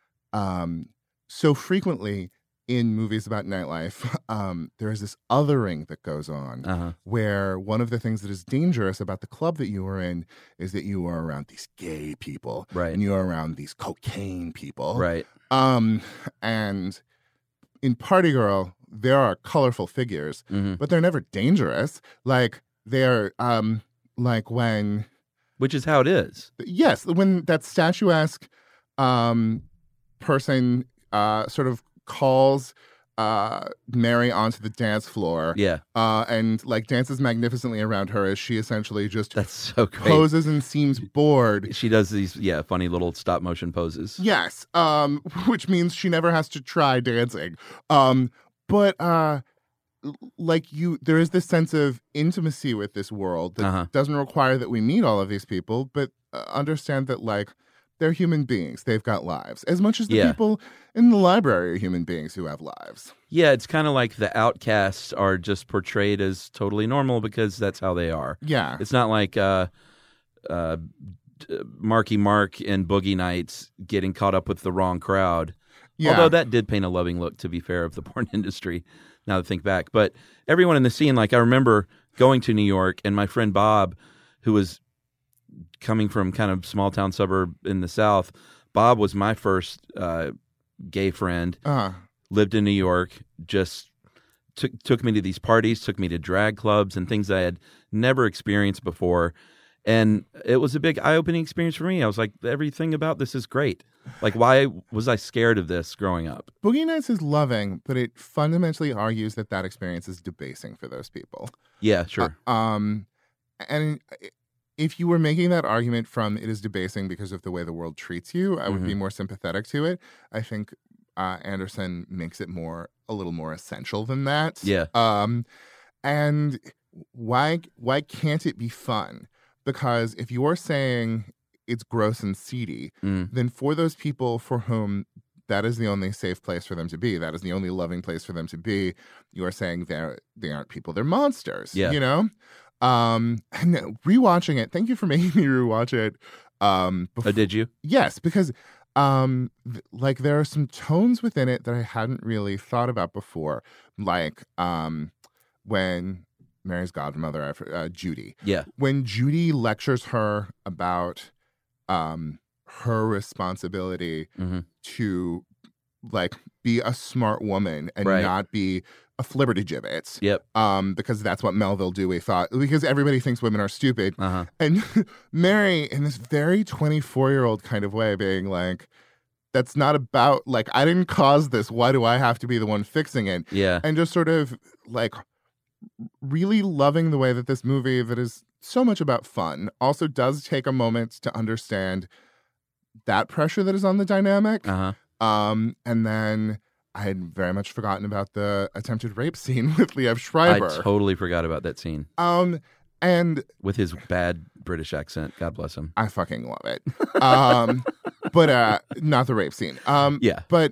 um, so frequently in movies about nightlife, um, there is this othering that goes on Uh-huh. where one of the things that is dangerous about the club that you are in is that you are around these gay people. Right. And you are around these cocaine people. Right. Um, and in Party Girl, there are colorful figures, hmm but they're never dangerous. Like they're um, like when Which is how it is. yes, when that statuesque um, person uh, sort of calls uh, Mary onto the dance floor, Yeah, uh, and like dances magnificently around her as she essentially just that's so great. poses and seems bored. She does these, yeah, funny little stop motion poses. Yes, um, which means she never has to try dancing. Um, but uh, l- like you, there is this sense of intimacy with this world that Uh-huh. doesn't require that we meet all of these people, but uh, understand that like they're human beings. They've got lives as much as the Yeah. people in the library are human beings who have lives. Yeah, it's kind of like the outcasts are just portrayed as totally normal because that's how they are. Yeah, It's not like uh, uh, d- Marky Mark and Boogie Nights getting caught up with the wrong crowd. yeah. Although that did paint a loving look, to be fair, of the porn industry, now that I think back. But everyone in the scene, like I remember going to New York, and my friend Bob, who was coming from kind of small town suburb in the South, Bob was my first uh, gay friend, uh, lived in New York, just took took me to these parties, took me to drag clubs and things I had never experienced before. And it was a big eye-opening experience for me. I was like, everything about this is great. Like, why was I scared of this growing up? Boogie Nights is loving, but it fundamentally argues that that experience is debasing for those people. Yeah, sure. Uh, um, and if you were making that argument from it is debasing because of the way the world treats you, I would be more sympathetic to it. I think uh, Anderson makes it more a little more essential than that. Yeah. Um, and why why can't it be fun? Because if you're saying it's gross and seedy, Mm. then for those people for whom that is the only safe place for them to be, that is the only loving place for them to be, you are saying they're they aren't people, they're monsters. Yeah. You know? Um and rewatching it, thank you for making me rewatch it. Um Oh, did you? Yes, because um th- like there are some tones within it that I hadn't really thought about before. Like um when Mary's godmother, I for- uh, Judy, Yeah. when Judy lectures her about um her responsibility Mhm. to like be a smart woman and Right. not be a flibbertigibbet. Yep. Um, because that's what Melville Dewey thought. Because everybody thinks women are stupid. Uh-huh. And Mary, in this very twenty-four year old kind of way, being like, that's not about, like, I didn't cause this. Why do I have to be the one fixing it? Yeah. And just sort of like really loving the way that this movie, that is so much about fun, also does take a moment to understand that pressure that is on the dynamic. Uh-huh. Um, and then I had very much forgotten about the attempted rape scene with Liev Schreiber. I totally forgot about that scene um, and with his bad British accent. God bless him. I fucking love it. Um, but uh, not the rape scene. Um, Yeah. But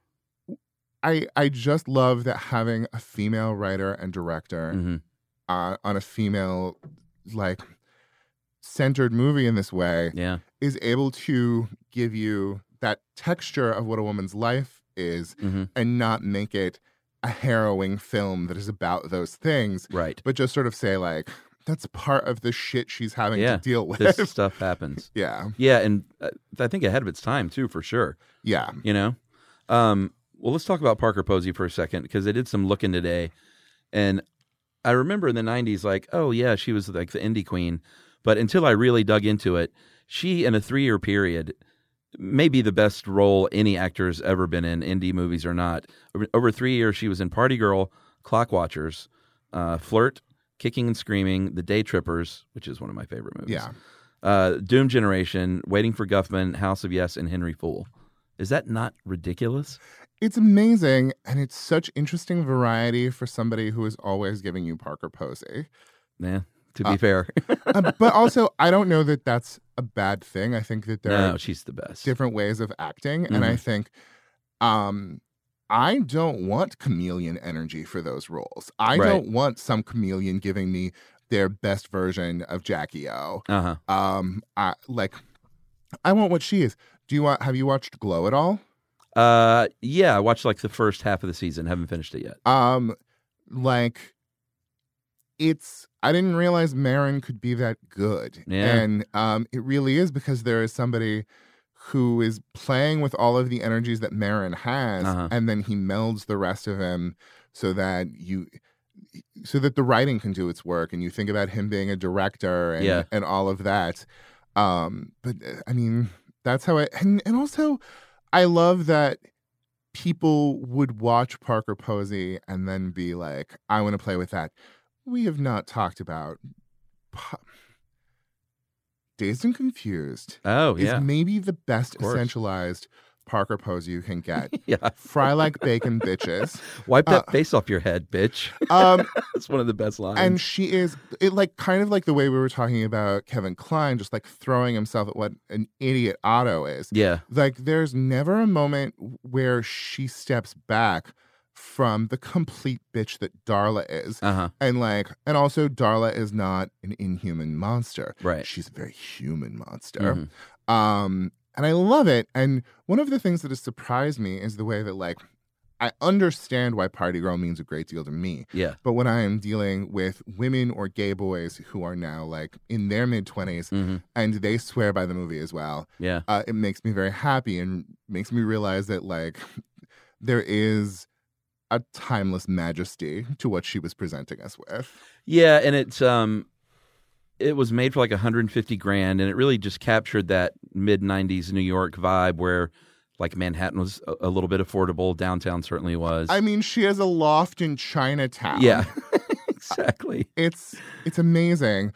I I just love that having a female writer and director hmm uh, on a female like centered movie in this way Yeah. is able to give you that texture of what a woman's life is hmm and not make it a harrowing film that is about those things, Right. but just sort of say like that's part of the shit she's having Yeah. to deal with. This stuff happens. Yeah, Yeah, and uh, I think ahead of its time too, for sure. yeah. You know, um, well, let's talk about Parker Posey for a second because they did some looking today, and I remember in the nineties, like, oh yeah, she was like the indie queen, But until I really dug into it, she, in a three-year period, may be the best role any actor has ever been in, indie movies or not. Over, over three years, she was in Party Girl, Clock Watchers, uh, Flirt, Kicking and Screaming, The Day Trippers, which is one of my favorite movies. Yeah. Uh, Doom Generation, Waiting for Guffman, House of Yes, and Henry Fool. Is that not ridiculous? It's amazing, and it's such interesting variety for somebody who is always giving you Parker Posey. Yeah, to be Uh, fair. uh, but also, I don't know that that's a bad thing. I think that there No, are she's the best. different ways of acting, Mhm. and I think um, I don't want chameleon energy for those roles. I Right. don't want some chameleon giving me their best version of Jackie O. Uh-huh. Um, I like. I want what she is. Do you want? Have you watched Glow at all? Uh, yeah, I watched like the first half of the season. Haven't finished it yet. Um, like, it's. I didn't realize Marin could be that good, Yeah. and um, it really is because there is somebody who is playing with all of the energies that Marin has, Uh-huh. and then he melds the rest of him so that you. So that the writing can do its work, and you think about him being a director and, Yeah. and all of that. Um, but uh, I mean, that's how I and, and also I love that people would watch Parker Posey and then be like, I want to play with that. We have not talked about po- Dazed and Confused Oh, yeah. is maybe the best Of course. essentialized Parker Posey you can get. Yeah. Fry like bacon, bitches. Wipe that Uh, face off your head, bitch. Um, That's one of the best lines. and she is it like kind of like the way we were talking about Kevin Kline, just like throwing himself at what an idiot Otto is. yeah. Like there's never a moment where she steps back from the complete bitch that Darla is. Uh-huh. And like and also Darla is not an inhuman monster. Right. She's a very human monster. Mhm. Um and I love it. And one of the things that has surprised me is the way that like I understand why Party Girl means a great deal to me. Yeah. But when I am dealing with women or gay boys who are now like in their mid twenties hmm and they swear by the movie as well, Yeah. uh, it makes me very happy and makes me realize that like there is a timeless majesty to what she was presenting us with. Yeah, and it's um it was made for like one hundred fifty grand, and it really just captured that mid nineties New York vibe where like Manhattan was a, a little bit affordable, downtown certainly was. I mean, she has a loft in Chinatown. yeah. Exactly. It's it's amazing.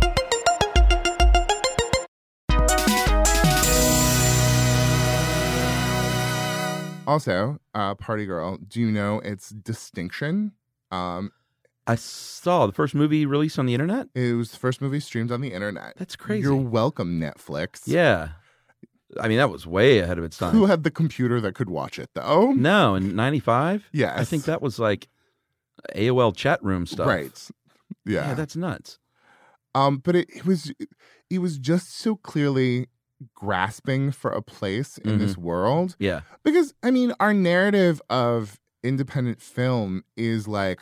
Also, uh, Party Girl, do you know its distinction? Um, I saw the first movie released on the internet. it was the first movie streamed on the internet. That's crazy. You're welcome, Netflix. Yeah. I mean, that was way ahead of its time. Who had the computer that could watch it, though? No, in ninety-five? Yes. I think that was like A O L chat room stuff. Right. Yeah. Yeah, that's nuts. Um, but it, it was it was just so clearly grasping for a place in Mhm. this world. Yeah. Because I mean, our narrative of independent film is like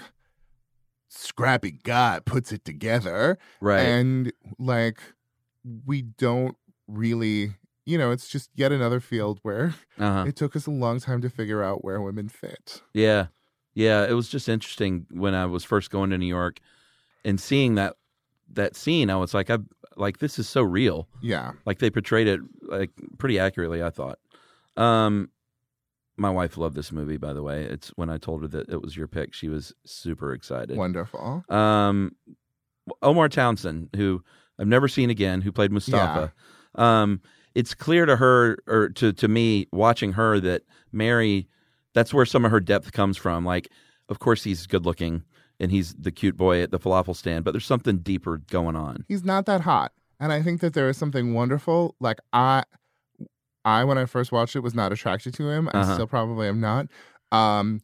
scrappy guy puts it together, Right. and like we don't really, you know, it's just yet another field where uh-huh. it took us a long time to figure out where women fit. Yeah. Yeah, it was just interesting when I was first going to New York and seeing that that scene. I was like, I like this is so real. Yeah, Like they portrayed it like pretty accurately, I thought. Um, my wife loved this movie, by the way. It's when I told her that it was your pick, she was super excited. wonderful. Um, Omar Townsend, who I've never seen again, who played Mustafa. Um, it's clear to her or to to me watching her that Mary, that's where some of her depth comes from. Like, of course, he's good looking and he's the cute boy at the falafel stand, but there's something deeper going on. He's not that hot, and I think that there is something wonderful. Like I, I when I first watched it was not attracted to him. I Uh-huh. still probably am not. Um,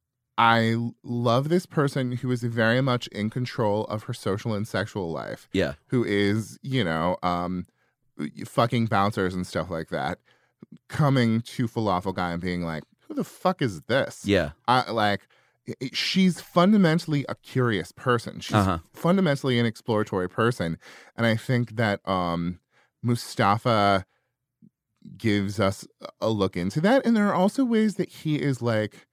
I l- love this person who is very much in control of her social and sexual life. Yeah. Who is, you know, um, fucking bouncers and stuff like that, coming to Falafel Guy and being like, "Who the fuck is this?" Yeah. I like. i- i- She's fundamentally a curious person. She's Uh-huh. fundamentally an exploratory person, and I think that um, Mustafa gives us a look into that. And there are also ways that he is like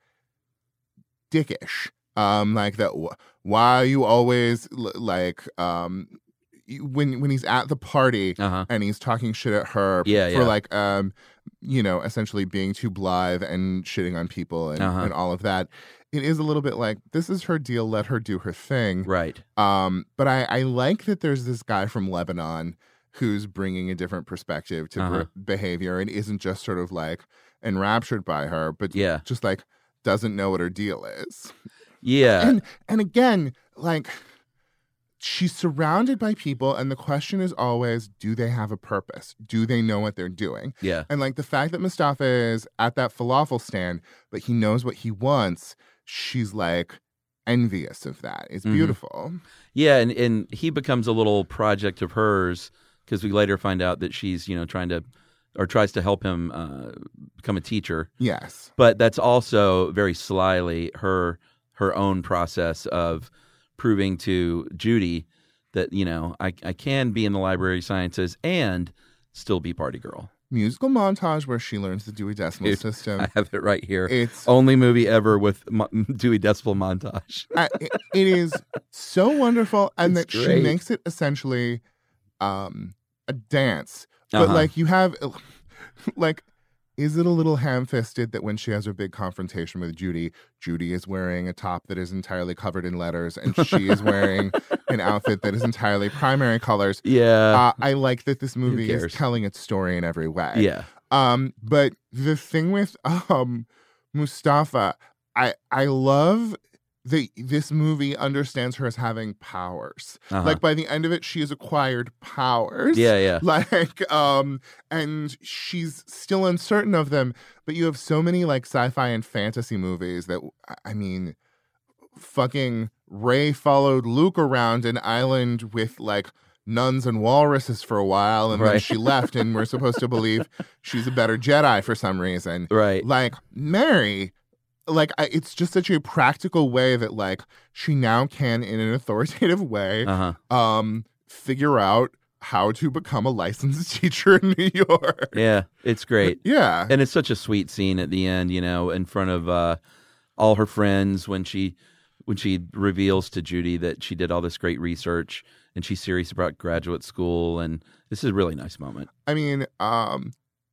dickish, um, like that. wh- Why are you always l- like, um, when when he's at the party Uh-huh. and he's talking shit at her Yeah, for yeah. like um you know essentially being too blithe and shitting on people and, Uh-huh. and all of that. It is a little bit like, this is her deal, let her do her thing. Right. Um, but I, I like that there's this guy from Lebanon who's bringing a different perspective to Uh-huh. be- behavior and isn't just sort of like enraptured by her, but Yeah. just like doesn't know what her deal is. Yeah. And and again, like she's surrounded by people, and the question is always, do they have a purpose? Do they know what they're doing? Yeah. And like the fact that Mustafa is at that falafel stand, but he knows what he wants, she's like envious of that. It's Mhm. beautiful. Yeah, and, and he becomes a little project of hers because we later find out that she's, you know, trying to or tries to help him uh, become a teacher. Yes. But that's also very slyly her her own process of proving to Judy that, you know, I, I can be in the library sciences and still be party girl. Musical montage where she learns the Dewey Decimal Dude, System. I have it right here. It's Only movie ever with mo- Dewey Decimal montage. I, it, it is so wonderful, and It's that she great. makes it essentially um, a dance. But Uh-huh. like you have, like, is it a little ham-fisted that when she has her big confrontation with Judy, Judy is wearing a top that is entirely covered in letters, and she is wearing an outfit that is entirely primary colors? Yeah. Uh, I like that this movie is cares? telling its story in every way. yeah. Um, but the thing with um Mustafa, I I love that this movie understands her as having powers. Uh-huh. Like by the end of it, she has acquired powers. Yeah, yeah. Like um, and she's still uncertain of them. But you have so many like sci-fi and fantasy movies that I mean, fucking Rey followed Luke around an island with like nuns and walruses for a while, and then Right. she left, and we're supposed to believe she's a better Jedi for some reason. Right. Like Mary, like I, it's just such a practical way that like she now can, in an authoritative way, Uh-huh. um, figure out how to become a licensed teacher in New York. Yeah. It's great. Yeah. And it's such a sweet scene at the end, you know, in front of uh, all her friends when she when she reveals to Judy that she did all this great research and she's serious about graduate school. And this is a really nice moment. I mean, um,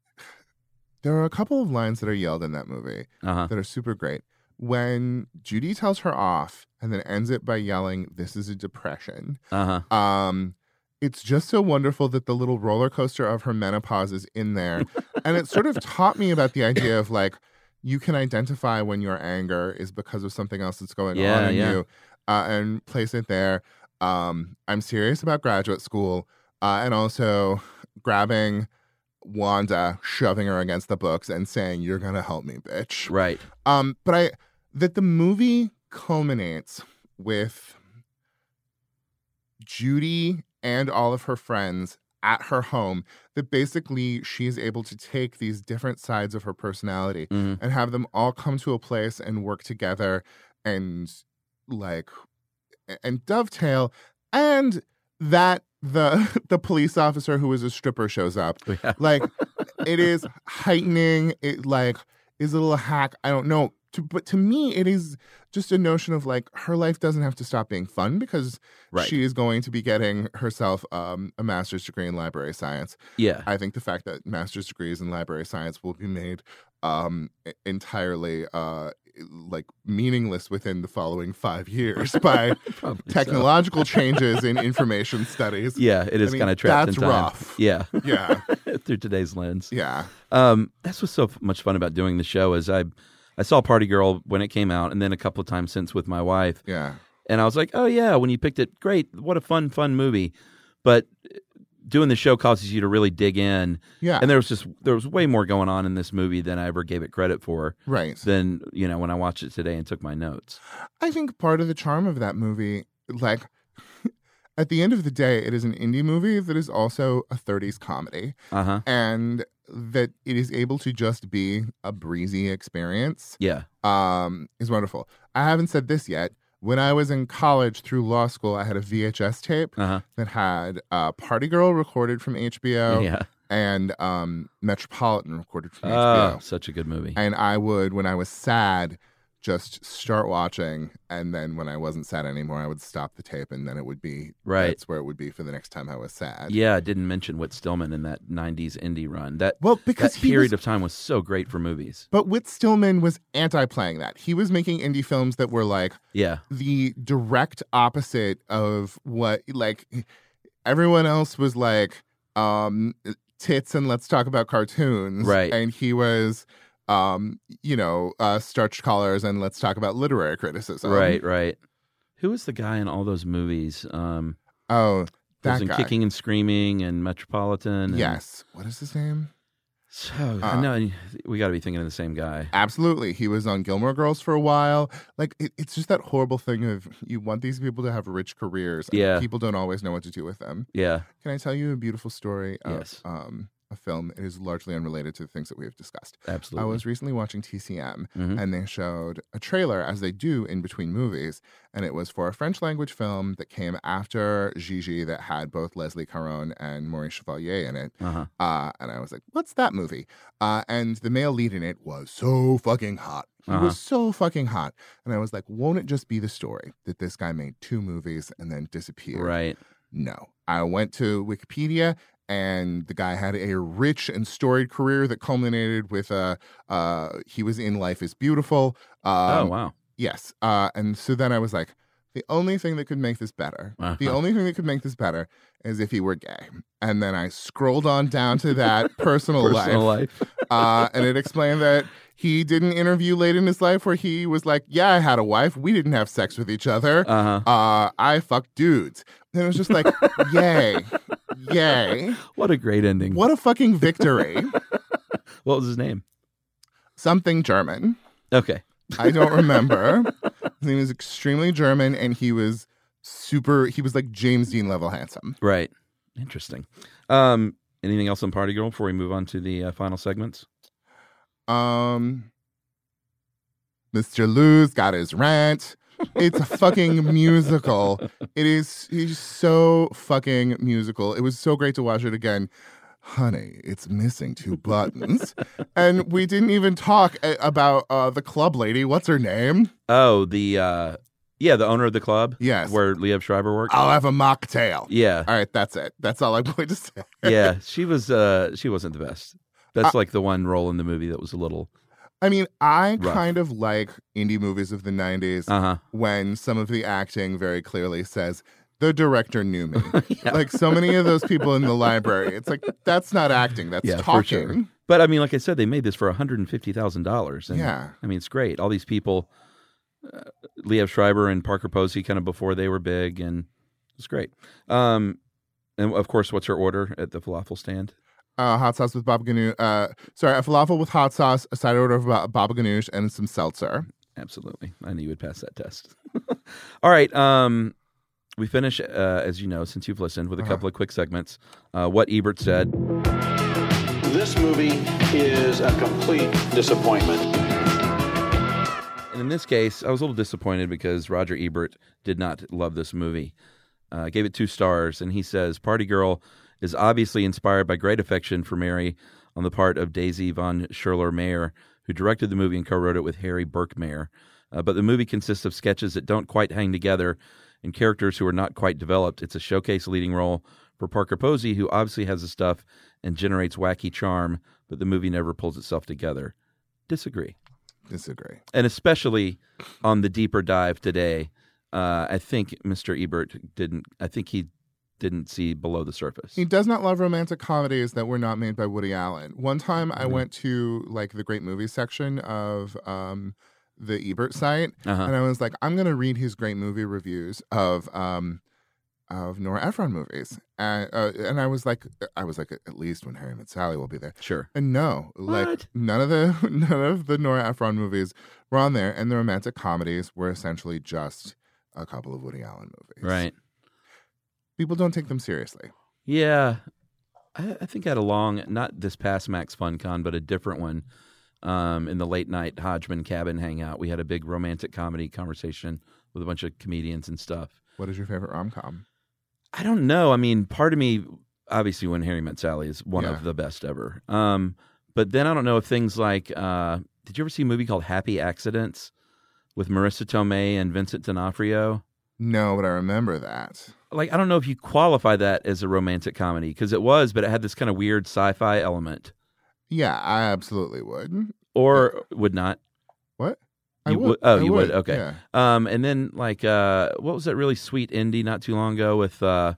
there are a couple of lines that are yelled in that movie Uh-huh. that are super great. When Judy tells her off and then ends it by yelling, "This is a depression." Uh-huh. Um, it's just so wonderful that the little roller coaster of her menopause is in there. And it sort of taught me about the idea of like, you can identify when your anger is because of something else that's going Yeah, on in yeah. you, uh, and place it there. Um, I'm serious about graduate school, uh, and also grabbing Wanda, shoving her against the books and saying, "You're gonna help me, bitch." Right. Um, but I that the movie culminates with Judy and all of her friends at her home, that basically she is able to take these different sides of her personality Mhm. and have them all come to a place and work together and like and dovetail, and that the the police officer who is a stripper shows up. Yeah. Like it is heightening. It like is a little hack. I don't know. To, but to me, it is just a notion of like her life doesn't have to stop being fun because Right. she is going to be getting herself um, a master's degree in library science. Yeah. I think the fact that master's degrees in library science will be made um, e- entirely uh, like meaningless within the following five years by Probably so. technological changes in information studies. Yeah, it is I mean, kind of trapped that's in time. rough. Yeah. Yeah. Through today's lens. Yeah. Um, that's what's so f- much fun about doing the show is I I saw Party Girl when it came out and then a couple of times since with my wife. Yeah. And I was like, oh, yeah, when you picked it, great. What a fun, fun movie. But doing the show causes you to really dig in. Yeah. And there was just, there was way more going on in this movie than I ever gave it credit for. Right. Than, you know, when I watched it today and took my notes. I think part of the charm of that movie, like, at the end of the day, it is an indie movie that is also a thirties comedy, Uh huh. and that it is able to just be a breezy experience Yeah. um, is wonderful. I haven't said this yet. When I was in college through law school, I had a V H S tape Uh huh. that had uh, Party Girl recorded from H B O Yeah. and um, Metropolitan recorded from Oh, H B O. such a good movie. And I would, when I was sad, just start watching, and then when I wasn't sad anymore, I would stop the tape, and then it would be Right. That's where it would be for the next time I was sad. Yeah, I didn't mention Whit Stillman in that nineties indie run. That Well, because that he period was- of time was so great for movies. But Whit Stillman was anti-playing that. He was making indie films that were like Yeah, the direct opposite of what, like, everyone else was like um, tits and let's talk about cartoons. Right. And he was, um, you know, uh, starched collars and let's talk about literary criticism. right, right. Who was the guy in all those movies? Um, Oh, he was that in guy. Kicking and Screaming and Metropolitan. And, Yes. What is his name? So Uh, I know we got to be thinking of the same guy. Absolutely. He was on Gilmore Girls for a while. Like, it, it's just that horrible thing of you want these people to have rich careers, and Yeah. people don't always know what to do with them. Yeah. Can I tell you a beautiful story of Yes. um, a film? It is largely unrelated to the things that we have discussed. Absolutely. I was recently watching T C M, Mhm. and they showed a trailer, as they do in between movies, and it was for a French language film that came after Gigi that had both Leslie Caron and Maurice Chevalier in it. Uh-huh. Uh, and I was like, what's that movie? Uh, and the male lead in it was so fucking hot. He Uh-huh. was so fucking hot. And I was like, won't it just be the story that this guy made two movies and then disappeared? Right. No. I went to Wikipedia, and the guy had a rich and storied career that culminated with uh, uh, he was in Life is Beautiful. Um, oh, wow. Yes. Uh, and so then I was like, the only thing that could make this better, Uh-huh. the only thing that could make this better is if he were gay. And then I scrolled on down to that personal, Personal life. life. Uh, and it explained that he did an interview late in his life where he was like, yeah, I had a wife. We didn't have sex with each other. Uh-huh. Uh, I fucked dudes. And it was just like, yay, yay. What a great ending. What a fucking victory. What was his name? Something German. Okay. I don't remember. His name was extremely German, and he was super, he was like James Dean level handsome. Right. Interesting. Um, anything else on Party Girl before we move on to the uh, final segments? Um, Mister Lou's got his rant. It's a fucking musical. It is, he's so fucking musical. It was so great to watch it again. Honey, it's missing two buttons. And we didn't even talk a- about uh, the club lady. What's her name? Oh, the uh, yeah, the owner of the club. Yes. Where Liev Schreiber worked. I'll have a mocktail. Yeah, All right, that's it. That's all I'm going to say. yeah. She was. Uh, she wasn't the best. That's like the one role in the movie that was a little. I mean, I Rough. kind of like indie movies of the nineties Uh huh. when some of the acting very clearly says, the director knew me. Yeah. Like so many of those people in the library. It's like, that's not acting, that's Yeah, talking. for sure. But I mean, like I said, they made this for one hundred and fifty thousand dollars. Yeah. I mean, it's great. All these people, uh, Liev Schreiber and Parker Posey, kind of before they were big, and it's great. Um, and of course, what's her order at the falafel stand? Uh, hot sauce with baba ganoush. Uh, sorry, a falafel with hot sauce, a side order of ba- baba ganoush, and some seltzer. Absolutely. I knew you would pass that test. All right. Um, we finish, uh, as you know, since you've listened, with a Uh-huh. couple of quick segments. Uh, what Ebert said. This movie is a complete disappointment. And in this case, I was a little disappointed because Roger Ebert did not love this movie. Uh, gave it two stars, and he says, Party Girl is obviously inspired by great affection for Mary on the part of Daisy von Schurler-Mayer, who directed the movie and co-wrote it with Harry Birkmayer. Uh, but the movie consists of sketches that don't quite hang together and characters who are not quite developed. It's a showcase leading role for Parker Posey, who obviously has the stuff and generates wacky charm, but the movie never pulls itself together. Disagree. Disagree. And especially on the deeper dive today, uh, I think Mister Ebert didn't. I think he didn't see below the surface. He does not love romantic comedies that were not made by Woody Allen. One time I went to like the great movie section of um, the Ebert site, Uh-huh. and I was like, I'm going to read his great movie reviews of um, of Nora Ephron movies, and uh, and I was like, I was like, at least when Harry Met Sally will be there. Sure. And no, like What? none of the none of the Nora Ephron movies were on there, and the romantic comedies were essentially just a couple of Woody Allen movies. Right. People don't take them seriously. Yeah. I, I think I had a long, not this past Max FunCon, but a different one um, in the late night Hodgman Cabin hangout. We had a big romantic comedy conversation with a bunch of comedians and stuff. What is your favorite rom com? I don't know. I mean, part of me, obviously, When Harry Met Sally is one Yeah. of the best ever. Um, but then I don't know if things like, uh, did you ever see a movie called Happy Accidents with Marissa Tomei and Vincent D'Onofrio. No, but I remember that. Like, I don't know if you qualify that as a romantic comedy, because it was, but it had this kind of weird sci-fi element. Yeah, I absolutely would. Or would not. What? I You would. would- oh, I you would. Okay. Yeah. Um, and then like, uh, what was that really sweet indie not too long ago with uh,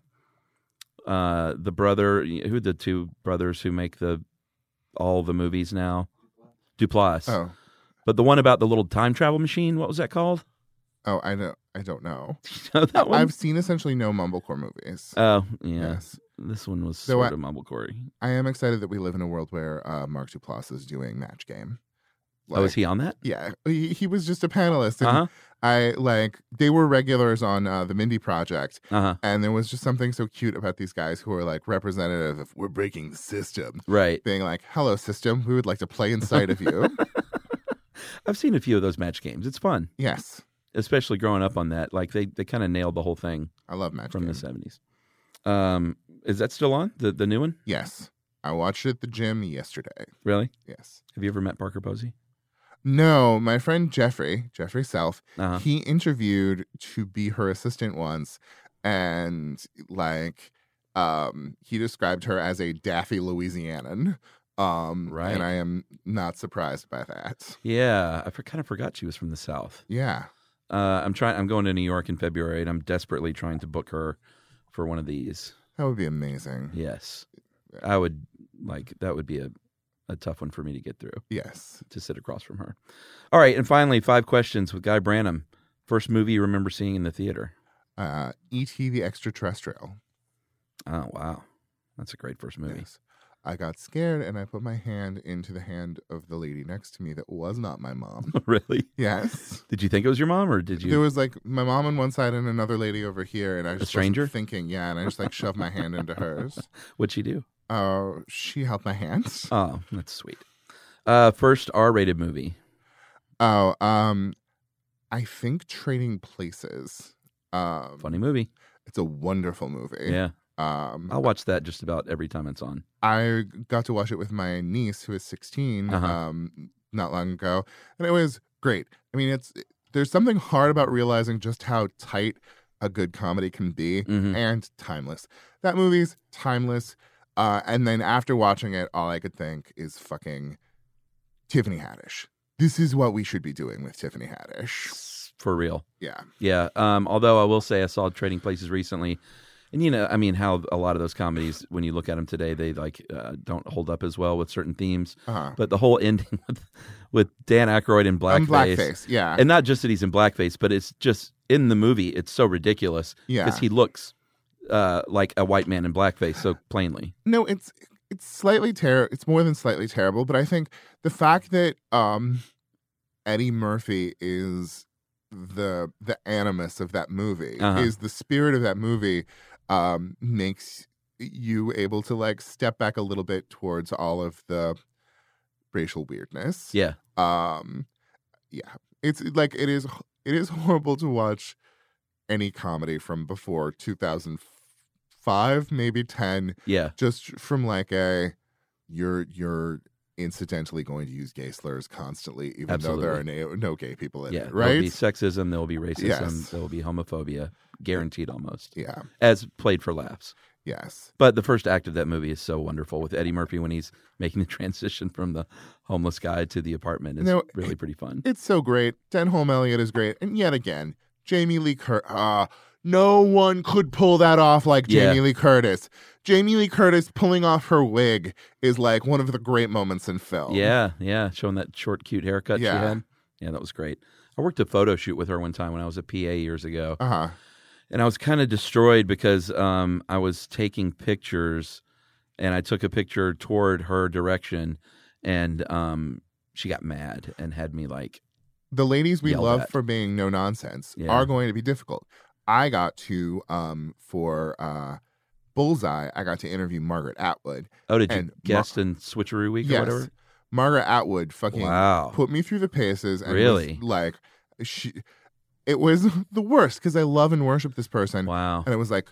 uh, the brother? Who are the two brothers who make the all the movies now? Duplass. Oh, But the one about the little time travel machine, what was that called? oh, I know. I don't know. You know that one? I've seen essentially no mumblecore movies. Oh, yeah. Yes. This one was So sort I- of mumblecore. I am excited that we live in a world where uh, Mark Duplass is doing Match Game. Oh, is he on that? Yeah, he, he was just a panelist. And Uh-huh. I like they were regulars on uh, the Mindy Project, Uh-huh. and there was just something so cute about these guys who were like representative of we're breaking the system, Right. being like, "Hello, system, we would like to play inside of you." I've seen a few of those match games. It's fun, Yes, especially growing up on that. Like, they, they kind of nailed the whole thing I love Match from Game. the seventies. Um, is that still on, the, the new one? Yes, I watched it at the gym yesterday. Really? Yes. Have you ever met Parker Posey? No, my friend Jeffrey, Jeffrey Self, Uh-huh. he interviewed to be her assistant once, and like, um, he described her as a daffy Louisianan. Um, Right. And I am not surprised by that. Yeah, I for, kind of forgot she was from the South. Yeah. Uh, I'm trying. I'm going to New York in February, and I'm desperately trying to book her for one of these. That would be amazing. Yes, I would like that. Would be a, a tough one for me to get through, Yes. to sit across from her. All right, and finally, five questions with Guy Branum. First movie you remember seeing in the theater? Uh, E T the Extraterrestrial. Oh wow, that's a great first movie. Yes. I got scared and I put my hand into the hand of the lady next to me that was not my mom. Really? Yes. Did you think it was your mom, or did you? There was like my mom on one side and another lady over here, and I just wasn't stranger? thinking, yeah, and I just like shoved my hand into hers. What'd she do? Oh, she held my hands. Oh, that's sweet. Uh, first R-rated movie. Oh, um, I think Trading Places. Um, Funny movie. It's a wonderful movie. Yeah, Um, I'll watch that just about every time it's on. I got to watch it with my niece who is sixteen, Uh-huh. um, not long ago, and it was great. I mean, it's there's something hard about realizing just how tight a good comedy can be, Mhm. and timeless. That movie's timeless. Uh, and then after watching it, all I could think is fucking Tiffany Haddish. This is what we should be doing with Tiffany Haddish. For real. Yeah. Yeah. Um, although I will say I saw Trading Places recently, and you know, I mean, how a lot of those comedies, when you look at them today, they like uh, don't hold up as well with certain themes. Uh-huh. But the whole ending with, with Dan Aykroyd in I'm blackface, blackface. Yeah. and not just that he's in blackface, but it's just in the movie, it's so ridiculous Yeah. because he looks uh, like a white man in blackface so plainly. No, it's it's slightly ter- it's more than slightly terrible, but I think the fact that um Eddie Murphy is the the animus of that movie, Uh-huh. is the spirit of that movie, um makes you able to like step back a little bit towards all of the racial weirdness. Yeah. Um yeah. It's like it is it is horrible to watch any comedy from before two thousand five, maybe ten, Yeah. just from like a you're you're incidentally going to use gay slurs constantly, even though there are no, no gay people in Yeah. it, There'll be right? sexism, there'll be racism, Yes. there'll be homophobia, guaranteed almost, Yeah. as played for laughs. Yes. But the first act of that movie is so wonderful with Eddie Murphy when he's making the transition from the homeless guy to the apartment. It's No, really pretty fun. It's so great. Denholm Elliott is great, and yet again, Jamie Lee Curtis. Uh, no one could pull that off like Yeah. Jamie Lee Curtis. Jamie Lee Curtis pulling off her wig is like one of the great moments in film. Yeah, yeah. Showing that short, cute haircut Yeah. she had. Yeah, that was great. I worked a photo shoot with her one time when I was a P A years ago. Uh huh. And I was kind of destroyed because um, I was taking pictures and I took a picture toward her direction and um, she got mad and had me like, The ladies we Yelled love at. for being no nonsense Yeah. are going to be difficult. I got to um for uh Bullseye, I got to interview Margaret Atwood. oh, did you And Mar- guest in Switcheroo Week or Yes. whatever? Margaret Atwood fucking Wow. put me through the paces and Really? was like she it was the worst because I love and worship this person. Wow. And it was like,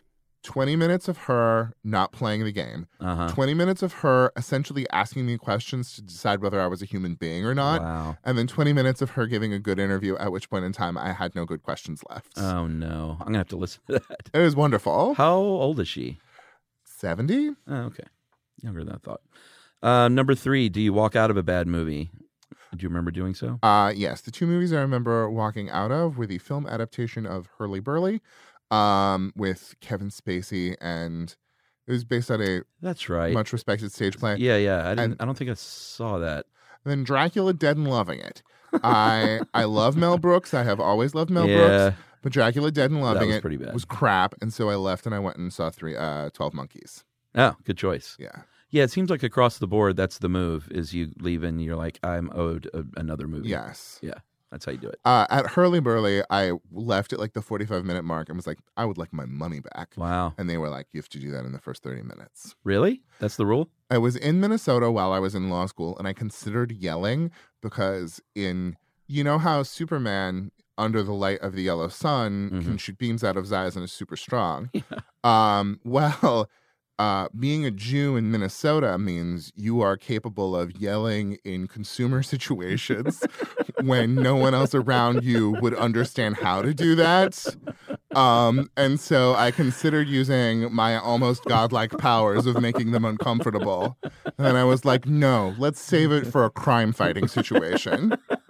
twenty minutes of her not playing the game, Uh-huh. twenty minutes of her essentially asking me questions to decide whether I was a human being or not, Wow. and then twenty minutes of her giving a good interview, at which point in time I had no good questions left. Oh, no. I'm going to have to listen to that. It was wonderful. How old is she? seventy? Oh, okay. Younger than I thought. Uh, number three, do you walk out of a bad movie? Do you remember doing so? Uh, yes. The two movies I remember walking out of were the film adaptation of Hurly Burly um, with Kevin Spacey, and it was based on a That's right. much respected stage play. Yeah, yeah. I didn't. And- I don't think I saw that. And then Dracula Dead and Loving It. I I love Mel Brooks. I have always loved Mel Yeah. Brooks. But Dracula Dead and Loving was It pretty bad. was crap, and so I left and I went and saw three uh, twelve Monkeys. Oh, good choice. Yeah. Yeah, it seems like across the board, that's the move. Is you leave and you're like, I'm owed a, another movie. Yes. Yeah, that's how you do it. Uh, at Hurly Burly, I left at like the forty-five minute mark and was like, I would like my money back. Wow. And they were like, you have to do that in the first thirty minutes. Really? That's the rule? I was in Minnesota while I was in law school, and I considered yelling because in, you know how Superman, under the light of the yellow sun, Mhm. can shoot beams out of his eyes and is super strong. Yeah. Um, well, uh, being a Jew in Minnesota means you are capable of yelling in consumer situations when no one else around you would understand how to do that. Um, and so I considered using my almost godlike powers of making them uncomfortable. And I was like, no, let's save it for a crime fighting situation.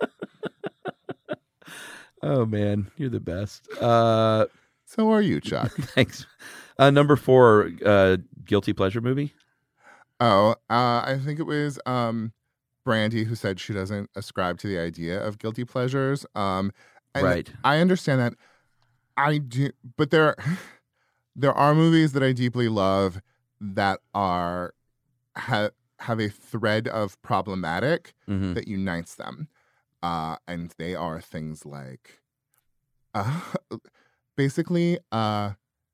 Oh, man. You're the best. Uh, So are you, Chuck? thanks. Uh, number four, uh, guilty pleasure movie? Oh, uh, I think it was um, Brandy who said she doesn't ascribe to the idea of guilty pleasures. Um, and Right. I understand that. I do, but there, there are movies that I deeply love that are have have a thread of problematic Mm-hmm. that unites them, uh, and they are things like, uh, basically, uh,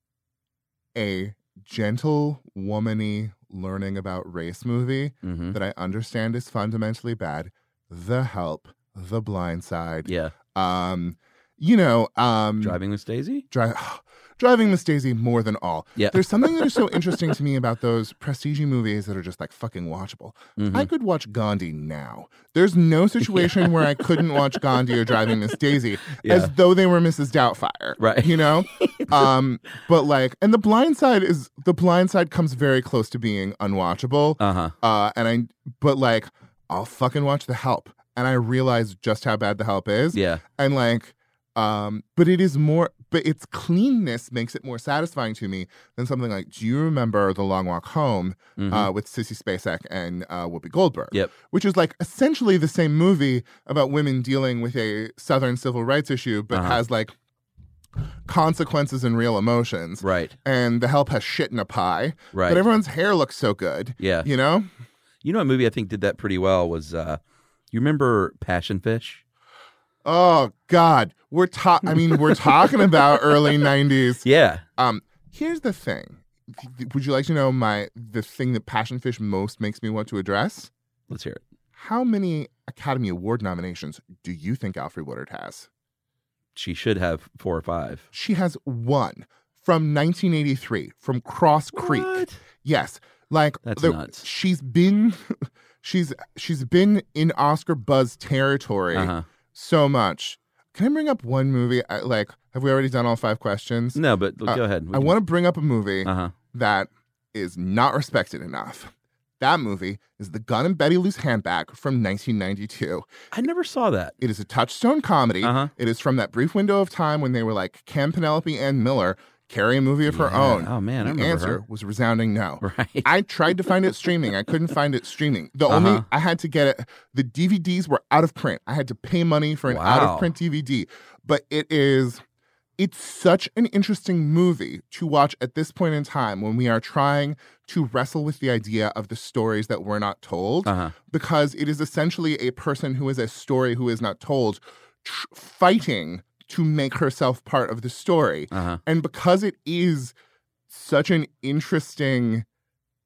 a gentle, womany learning about race movie Mm-hmm. that I understand is fundamentally bad. The Help, The Blind Side, Yeah. um, you know, um, Driving Miss Daisy? Dri- Driving Miss Daisy more than all. Yeah. There's something that is so interesting to me about those prestige movies that are just like fucking watchable. Mhm. I could watch Gandhi now. There's no situation where I couldn't watch Gandhi or Driving Miss Daisy Yeah. as though they were Missus Doubtfire. Right. You know? um, but like, and The Blind Side is, The Blind Side comes very close to being unwatchable. Uh-huh. Uh, and I, but like, I'll fucking watch The Help. And I realize just how bad The Help is. Yeah. And like, um, but it is more, but its cleanness makes it more satisfying to me than something like, do you remember The Long Walk Home Mhm. uh, with Sissy Spacek and uh, Whoopi Goldberg? Yep. Which is like essentially the same movie about women dealing with a Southern civil rights issue, but Uh-huh. has like consequences and real emotions. Right. And The Help has shit in a pie. Right. But everyone's hair looks so good. Yeah. You know? You know, a movie I think did that pretty well was, uh, you remember Passion Fish? Oh God, we're talking. I mean, we're talking about early nineties. Yeah. Um, here's the thing. Would you like to know my the thing that Passion Fish most makes me want to address? Let's hear it. How many Academy Award nominations do you think Alfre Woodard has? She should have four or five. She has one from nineteen eighty-three from Cross Creek. What? Yes, like That's the- nuts. She's been, she's she's been in Oscar buzz territory. Uh-huh. So much. Can I bring up one movie? I, like, have we already done all five questions? No, but Uh, go ahead. I want to bring up a movie Uh huh. that is not respected enough. That movie is The Gun and Betty Lou's Handbag from nineteen ninety-two. I never saw that. It is a touchstone comedy. Uh-huh. It is from that brief window of time when they were like, can Penelope Ann Miller carry a movie of her Yeah. own? Oh, man, I the remember answer her. was resounding no. Right. I tried to find it streaming. I couldn't find it streaming. The Uh-huh. only I had to get it. The D V Ds were out of print. I had to pay money for an Wow. out of print D V D. But it is, it's such an interesting movie to watch at this point in time when we are trying to wrestle with the idea of the stories that we're not told, Uh-huh. because it is essentially a person who is a story who is not told, tr- fighting to make herself part of the story. Uh-huh. And because it is such an interesting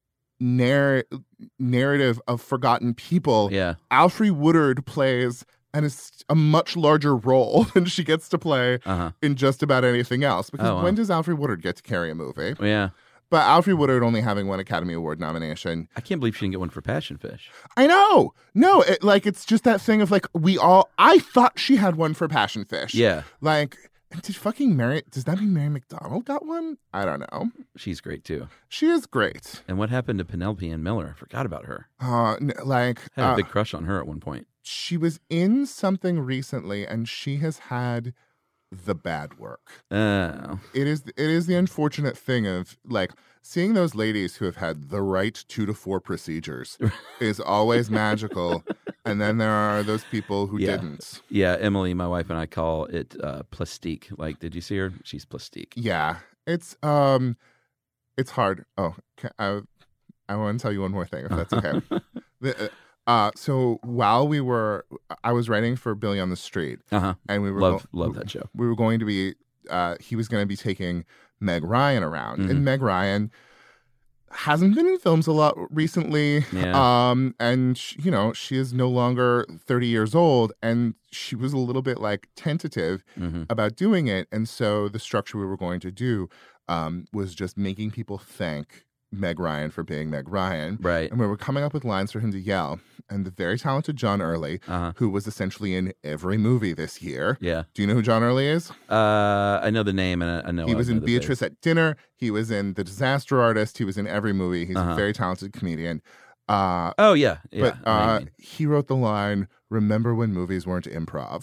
narr- narrative of forgotten people, Yeah. Alfre Woodard plays and it's a much larger role than she gets to play Uh-huh. in just about anything else. Because Oh, wow. when does Alfre Woodard get to carry a movie? Yeah. But Alfre Woodard only having one Academy Award nomination. I can't believe she didn't get one for Passion Fish. I know. No, it, like, it's just that thing of, like, we all... I thought she had one for Passion Fish. Yeah. Like, did fucking Mary... Does that mean Mary McDonald got one? I don't know. She's great, too. She is great. And what happened to Penelope Ann Miller? I forgot about her. Uh, n- like... I had a uh, big crush on her at one point. she was in something recently, and she has had the bad work. Oh. It is it is the unfortunate thing of, like, seeing those ladies who have had the right two to four procedures is always magical, and then there are those people who Yeah. didn't. Yeah, Emily, my wife, and I call it uh, plastique. Like, did you see her? She's plastique. Yeah, it's um, it's hard. Oh, ca- I I want to tell you one more thing, if that's okay. the, uh, so while we were, I was writing for Billy on the Street, Uh-huh. and we were Love, go- love that show. we were going to be uh he was going to be taking Meg Ryan around, Mhm. and Meg Ryan hasn't been in films a lot recently. Yeah. Um and sh- you know, she is no longer thirty years old, and she was a little bit like tentative hmm about doing it. And so the structure we were going to do um was just making people thank Meg Ryan for being Meg Ryan. Right. And we were coming up with lines for him to yell. And the very talented John Early, Uh-huh. who was essentially in every movie this year. Yeah. Do you know who John Early is? Uh, I know the name, and I, I know He I was know in the Beatrice face. at Dinner. He was in The Disaster Artist. He was in every movie. He's Uh-huh. a very talented comedian. Uh, Oh yeah, yeah. but I know what you uh, mean. he wrote the line, "Remember when movies weren't improv?"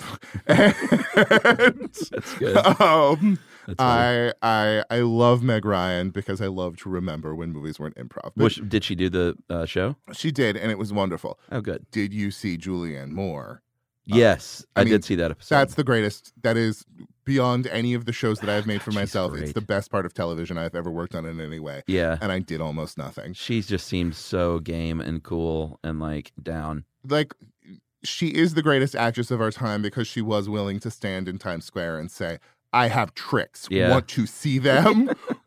And, That's good. um, That's funny. I I I love Meg Ryan because I love to remember when movies weren't improv. But Was- did she do the uh, show? she did, and it was wonderful. Oh, good. Did you see Julianne Moore? Yes, I I, mean, did see that episode. That's the greatest. That is beyond any of the shows that I've made for She's myself. It's great. the best part of television I've ever worked on in any way. yeah. And I did almost nothing. She just seems so game and cool and like down. Like, she is the greatest actress of our time because she was willing to stand in Times Square and say, "I have tricks. Yeah. Want to see them?"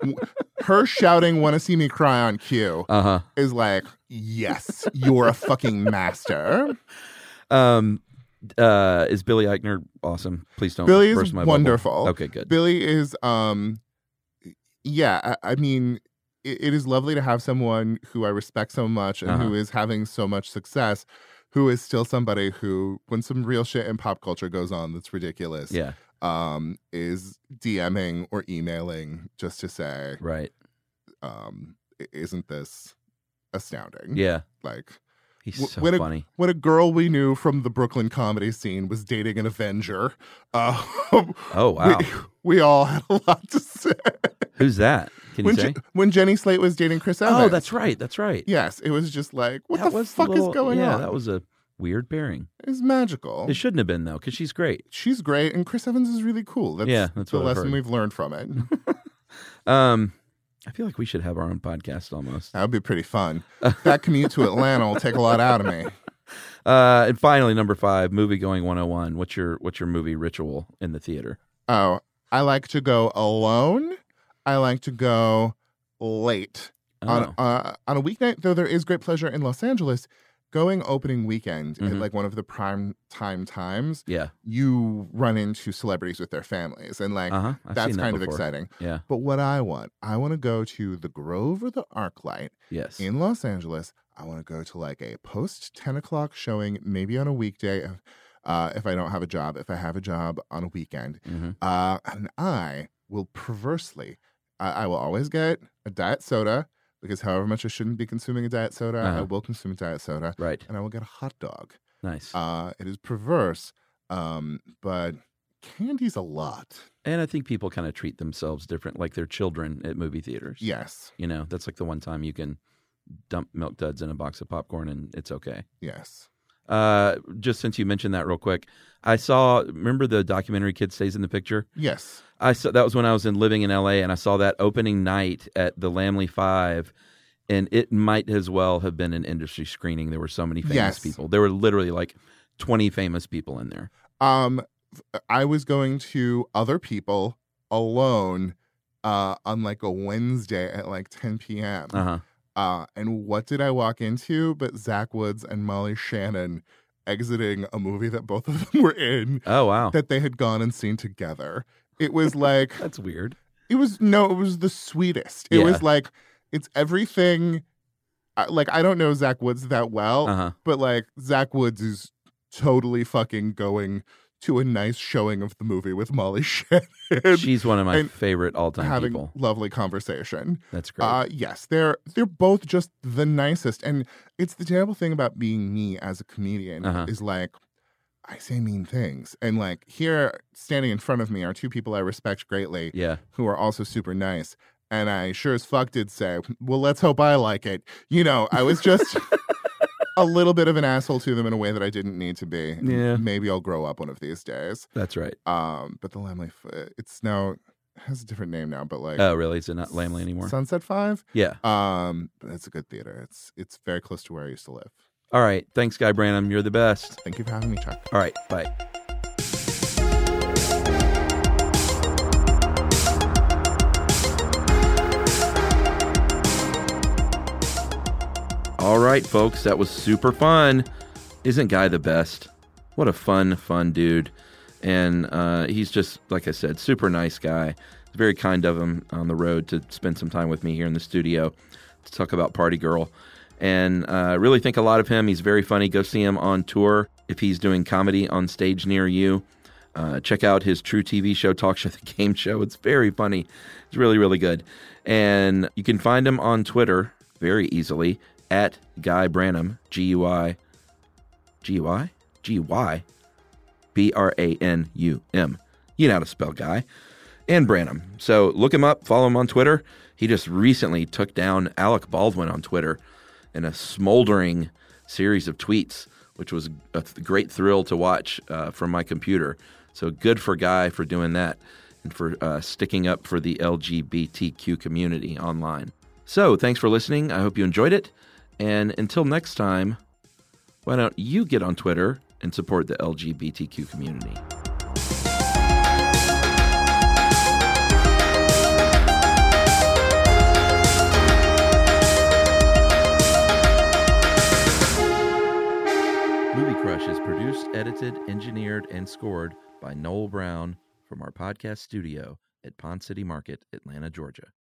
Her shouting, "Want to see me cry" on cue Uh huh. is like, yes, you're a fucking master. Um, uh, is Billy Eichner awesome? Please don't. Billy is burst my bubble. wonderful. Okay, good. Billy is, um, yeah, I, I mean, it, it is lovely to have someone who I respect so much and Uh-huh. who is having so much success, who is still somebody who, when some real shit in pop culture goes on that's ridiculous, Yeah. um, is DMing or emailing just to say, Right. um, "I- isn't this astounding?" Yeah. Like, He's W- so when a- funny. when a girl we knew from the Brooklyn comedy scene was dating an Avenger, uh, Oh wow. we, we all had a lot to say. Who's that? Can you When, say? Je- when Jenny Slate was dating Chris Evans. Oh, that's right. That's right. Yes, it was just like, what That the was fuck little- is going yeah, on? that was a weird pairing. It's magical. It shouldn't have been though, because she's great. She's great, and Chris Evans is really cool. That's, Yeah, that's the what I've lesson heard. we've learned from it. Um, I feel like we should have our own podcast almost. That would be pretty fun. That commute to Atlanta will take a lot out of me. Uh, and finally, number five, movie going one oh one. What's your what's your movie ritual in the theater? Oh, I like to go alone. I like to go late. Oh, On, uh, on a weeknight, though there is great pleasure in Los Angeles, going opening weekend at Mhm. like one of the prime time times, yeah. you run into celebrities with their families. And like, Uh huh. that's kind of exciting. Yeah. But what I want, I want to go to the Grove or the ArcLight Yes. in Los Angeles. I want to go to like a post ten o'clock showing, maybe on a weekday if, uh, if I don't have a job. If I have a job on a weekend, hmm uh, and I will perversely, I, I will always get a diet soda because however much I shouldn't be consuming a diet soda, I Uh-huh. will consume a diet soda, Right. and I will get a hot dog. Nice. Uh, it is perverse, um, but candy's a lot. And I think people kind of treat themselves different, like they're children at movie theaters. Yes, You know, that's like the one time you can dump Milk Duds in a box of popcorn and it's okay. yes. Uh, just since you mentioned that real quick, I saw, remember the documentary Kid Stays in the Picture? Yes. I saw, that was when I was in living in L A, and I saw that opening night at the Lamley Five, and it might as well have been an industry screening. There were so many famous Yes. people. There were literally like twenty famous people in there. Um, f- I was going to other people alone, uh, on like a Wednesday at like ten p.m. Uh huh. Uh, and what did I walk into but Zach Woods and Molly Shannon exiting a movie that both of them were in Oh, wow. that they had gone and seen together. It was like, That's weird. it was, no, it was the sweetest. It Yeah. was like, it's everything. I- Like, I don't know Zach Woods that well, Uh-huh. but like, Zach Woods is totally fucking going to a nice showing of the movie with Molly Shannon. She's one of my and favorite all-time having people. lovely conversation. That's great. Uh, yes, they're they're both just the nicest, and it's the terrible thing about being me as a comedian Uh-huh. is like I say mean things, and like here standing in front of me are two people I respect greatly, yeah. who are also super nice, and I sure as fuck did say, "Well, let's hope I like it." You know, I was just. A little bit of an asshole to them in a way that I didn't need to be. Yeah. Maybe I'll grow up one of these days. That's right. Um, but the Lamley, F- it's now it has a different name now, but like Oh, really? Is it not Lamley anymore? Sunset Five. Yeah. Um, but it's a good theater. It's it's very close to where I used to live. All right. Thanks, Guy Branum. You're the best. Thank you for having me, Chuck. All right. Bye. All right, folks, that was super fun. Isn't Guy the best? What a fun, fun dude. And uh, he's just, like I said, super nice guy. It's very kind of him on the road to spend some time with me here in the studio to talk about Party Girl. And I uh, really think a lot of him. He's very funny. Go see him on tour if he's doing comedy on stage near you. Uh, check out his True T V show, Talk Show, The Game Show. It's very funny. It's really, really good. And you can find him on Twitter very easily at Guy Branum, G U I, G U I? G U Y, B R A N U M. You know how to spell Guy. And Branum. So look him up, follow him on Twitter. He just recently took down Alec Baldwin on Twitter in a smoldering series of tweets, which was a th- great thrill to watch uh, from my computer. So good for Guy for doing that and for uh, sticking up for the L G B T Q community online. So thanks for listening. I hope you enjoyed it. And until next time, why don't you get on Twitter and support the L G B T Q community? Movie Crush is produced, edited, engineered, and scored by Noel Brown from our podcast studio at Pond City Market, Atlanta, Georgia.